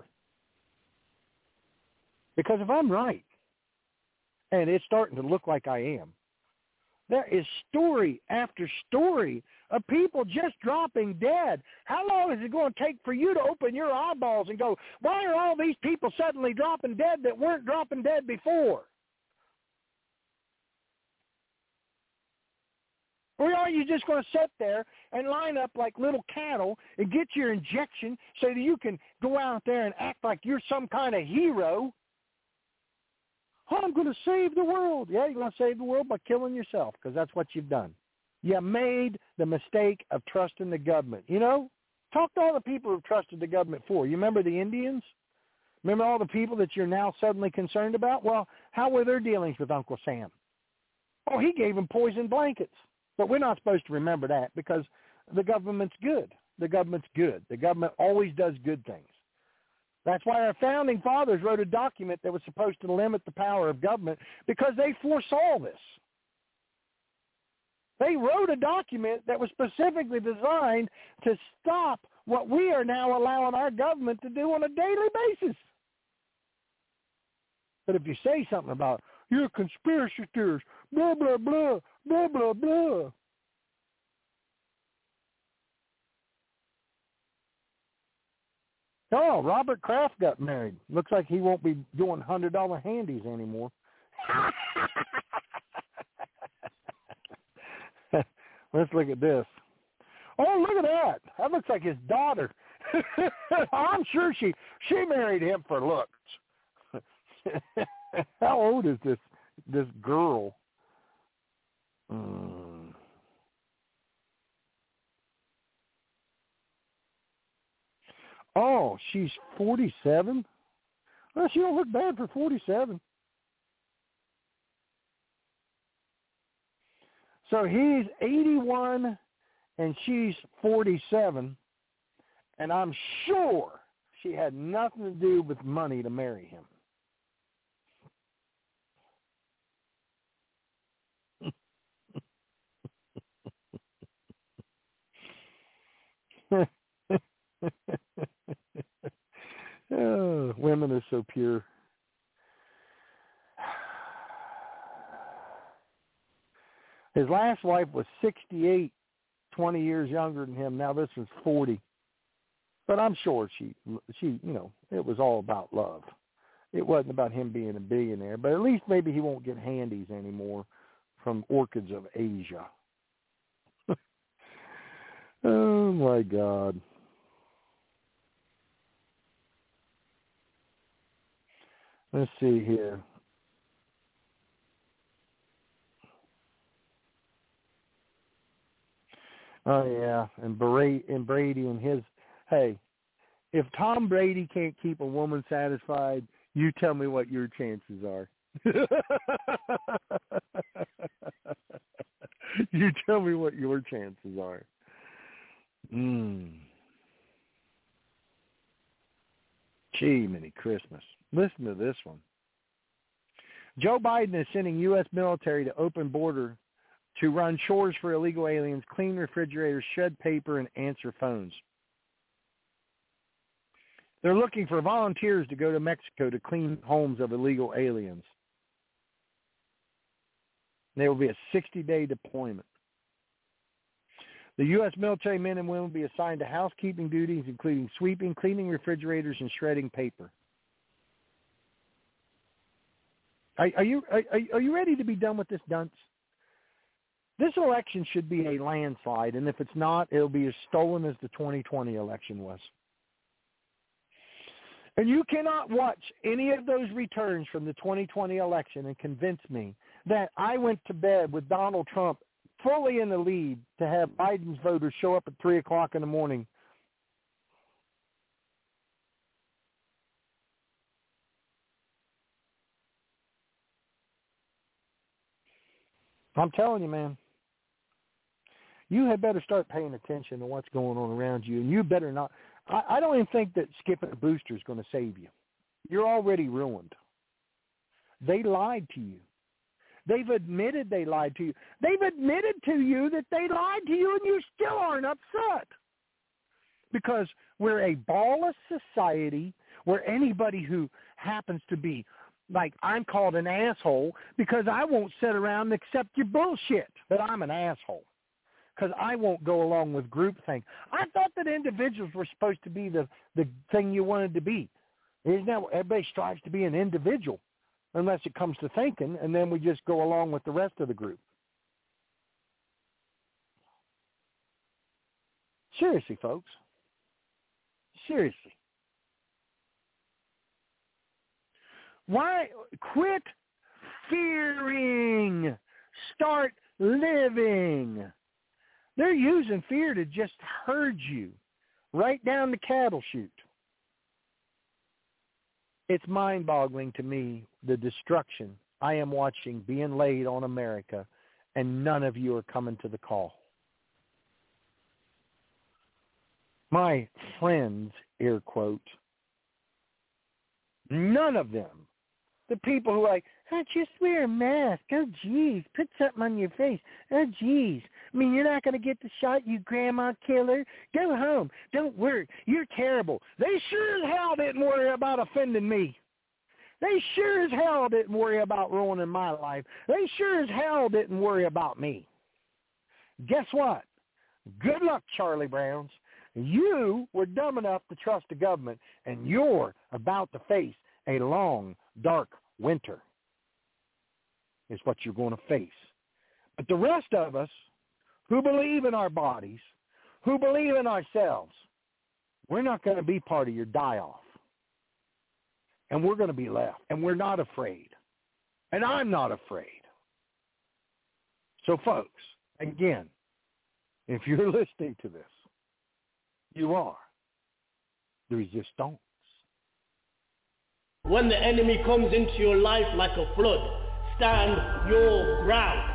Because if I'm right, and it's starting to look like I am, there is story after story of people just dropping dead. How long is it going to take for you to open your eyeballs and go, why are all these people suddenly dropping dead that weren't dropping dead before? Or are you just going to sit there and line up like little cattle and get your injection so that you can go out there and act like you're some kind of hero? Oh, I'm going to save the world. Yeah, you're going to save the world by killing yourself, because that's what you've done. You made the mistake of trusting the government. You know, talk to all the people who've trusted the government for. You remember the Indians? Remember all the people that you're now suddenly concerned about? Well, how were their dealings with Uncle Sam? Oh, he gave them poison blankets. But we're not supposed to remember that, because the government's good. The government's good. The government always does good things. That's why our founding fathers wrote a document that was supposed to limit the power of government, because they foresaw this. They wrote a document that was specifically designed to stop what we are now allowing our government to do on a daily basis. But if you say something about, you're conspiracy theorists, blah, blah, blah, blah, blah, blah. Oh, Robert Kraft got married. Looks like he won't be doing $100 handies anymore. Let's look at this. Oh, look at that. That looks like his daughter. I'm sure she married him for looks. How old is this girl? Oh, she's 47? Well, she don't look bad for 47. So he's 81 and she's 47, and I'm sure she had nothing to do with money to marry him. women are so pure. His last wife was 68, 20 years younger than him. Now this one's 40. But I'm sure she, it was all about love. It wasn't about him being a billionaire. But at least maybe he won't get handies anymore from orchids of Asia. Oh, my God. Let's see here. Oh, yeah, and Brady and his, hey, if Tom Brady can't keep a woman satisfied, you tell me what your chances are. You tell me what your chances are. Gee, many Christmas. Listen to this one. Joe Biden is sending U.S. military to open border to run chores for illegal aliens, clean refrigerators, shred paper, and answer phones. They're looking for volunteers to go to Mexico to clean homes of illegal aliens. There will be a 60-day deployment. The U.S. military men and women will be assigned to housekeeping duties, including sweeping, cleaning refrigerators, and shredding paper. Are you ready to be done with this dunce? This election should be a landslide, and if it's not, it'll be as stolen as the 2020 election was. And you cannot watch any of those returns from the 2020 election and convince me that I went to bed with Donald Trump fully in the lead to have Biden's voters show up at 3 o'clock in the morning. I'm telling you, man, you had better start paying attention to what's going on around you, and you better not. I don't even think that skipping a booster is going to save you. You're already ruined. They lied to you. They've admitted they lied to you. They've admitted to you that they lied to you, and you still aren't upset. Because we're a ballless society where anybody who happens to be, like I'm called an asshole because I won't sit around and accept your bullshit that I'm an asshole. Because I won't go along with groupthink. I thought that individuals were supposed to be the thing you wanted to be. Isn't that what everybody strives to be, an individual, unless it comes to thinking, and then we just go along with the rest of the group. Seriously, folks. Seriously. Why quit fearing? Start living. They're using fear to just herd you right down the cattle chute. It's mind-boggling to me, the destruction I am watching being laid on America, and none of you are coming to the call. My friends, air quote, none of them. The people who are like, oh, just wear a mask. Oh, geez, put something on your face. Oh, geez. I mean, you're not going to get the shot, you grandma killer. Go home. Don't worry. You're terrible. They sure as hell didn't worry about offending me. They sure as hell didn't worry about ruining my life. They sure as hell didn't worry about me. Guess what? Good luck, Charlie Browns. You were dumb enough to trust the government, and you're about to face a long, dark winter is what you're going to face. But the rest of us who believe in our bodies, who believe in ourselves, we're not going to be part of your die-off. And we're going to be left. And we're not afraid. And I'm not afraid. So, folks, again, if you're listening to this, you are the resistance. When the enemy comes into your life like a flood, stand your ground.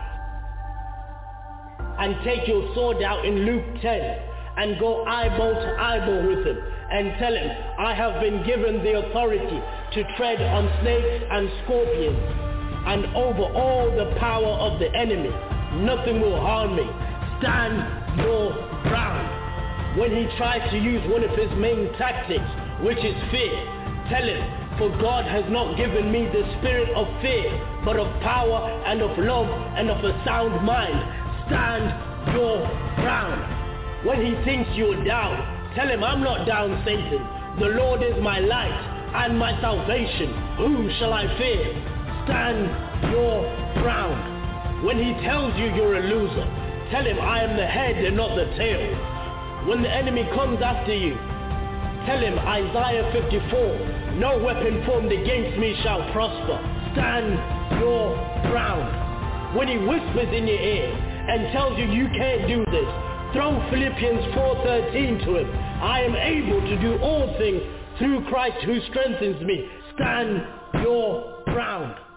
And take your sword out in Luke 10 and go eyeball to eyeball with him and tell him, I have been given the authority to tread on snakes and scorpions and over all the power of the enemy. Nothing will harm me. Stand your ground. When he tries to use one of his main tactics, which is fear, tell him, For God has not given me the spirit of fear, but of power and of love and of a sound mind. Stand your ground. When he thinks you're down, tell him, I'm not down, Satan. The Lord is my light and my salvation. Whom shall I fear? Stand your ground. When he tells you you're a loser, tell him, I am the head and not the tail. When the enemy comes after you, tell him, Isaiah 54, no weapon formed against me shall prosper. Stand your ground. When he whispers in your ear and tells you you can't do this, throw Philippians 4:13 to him. I am able to do all things through Christ who strengthens me. Stand your ground.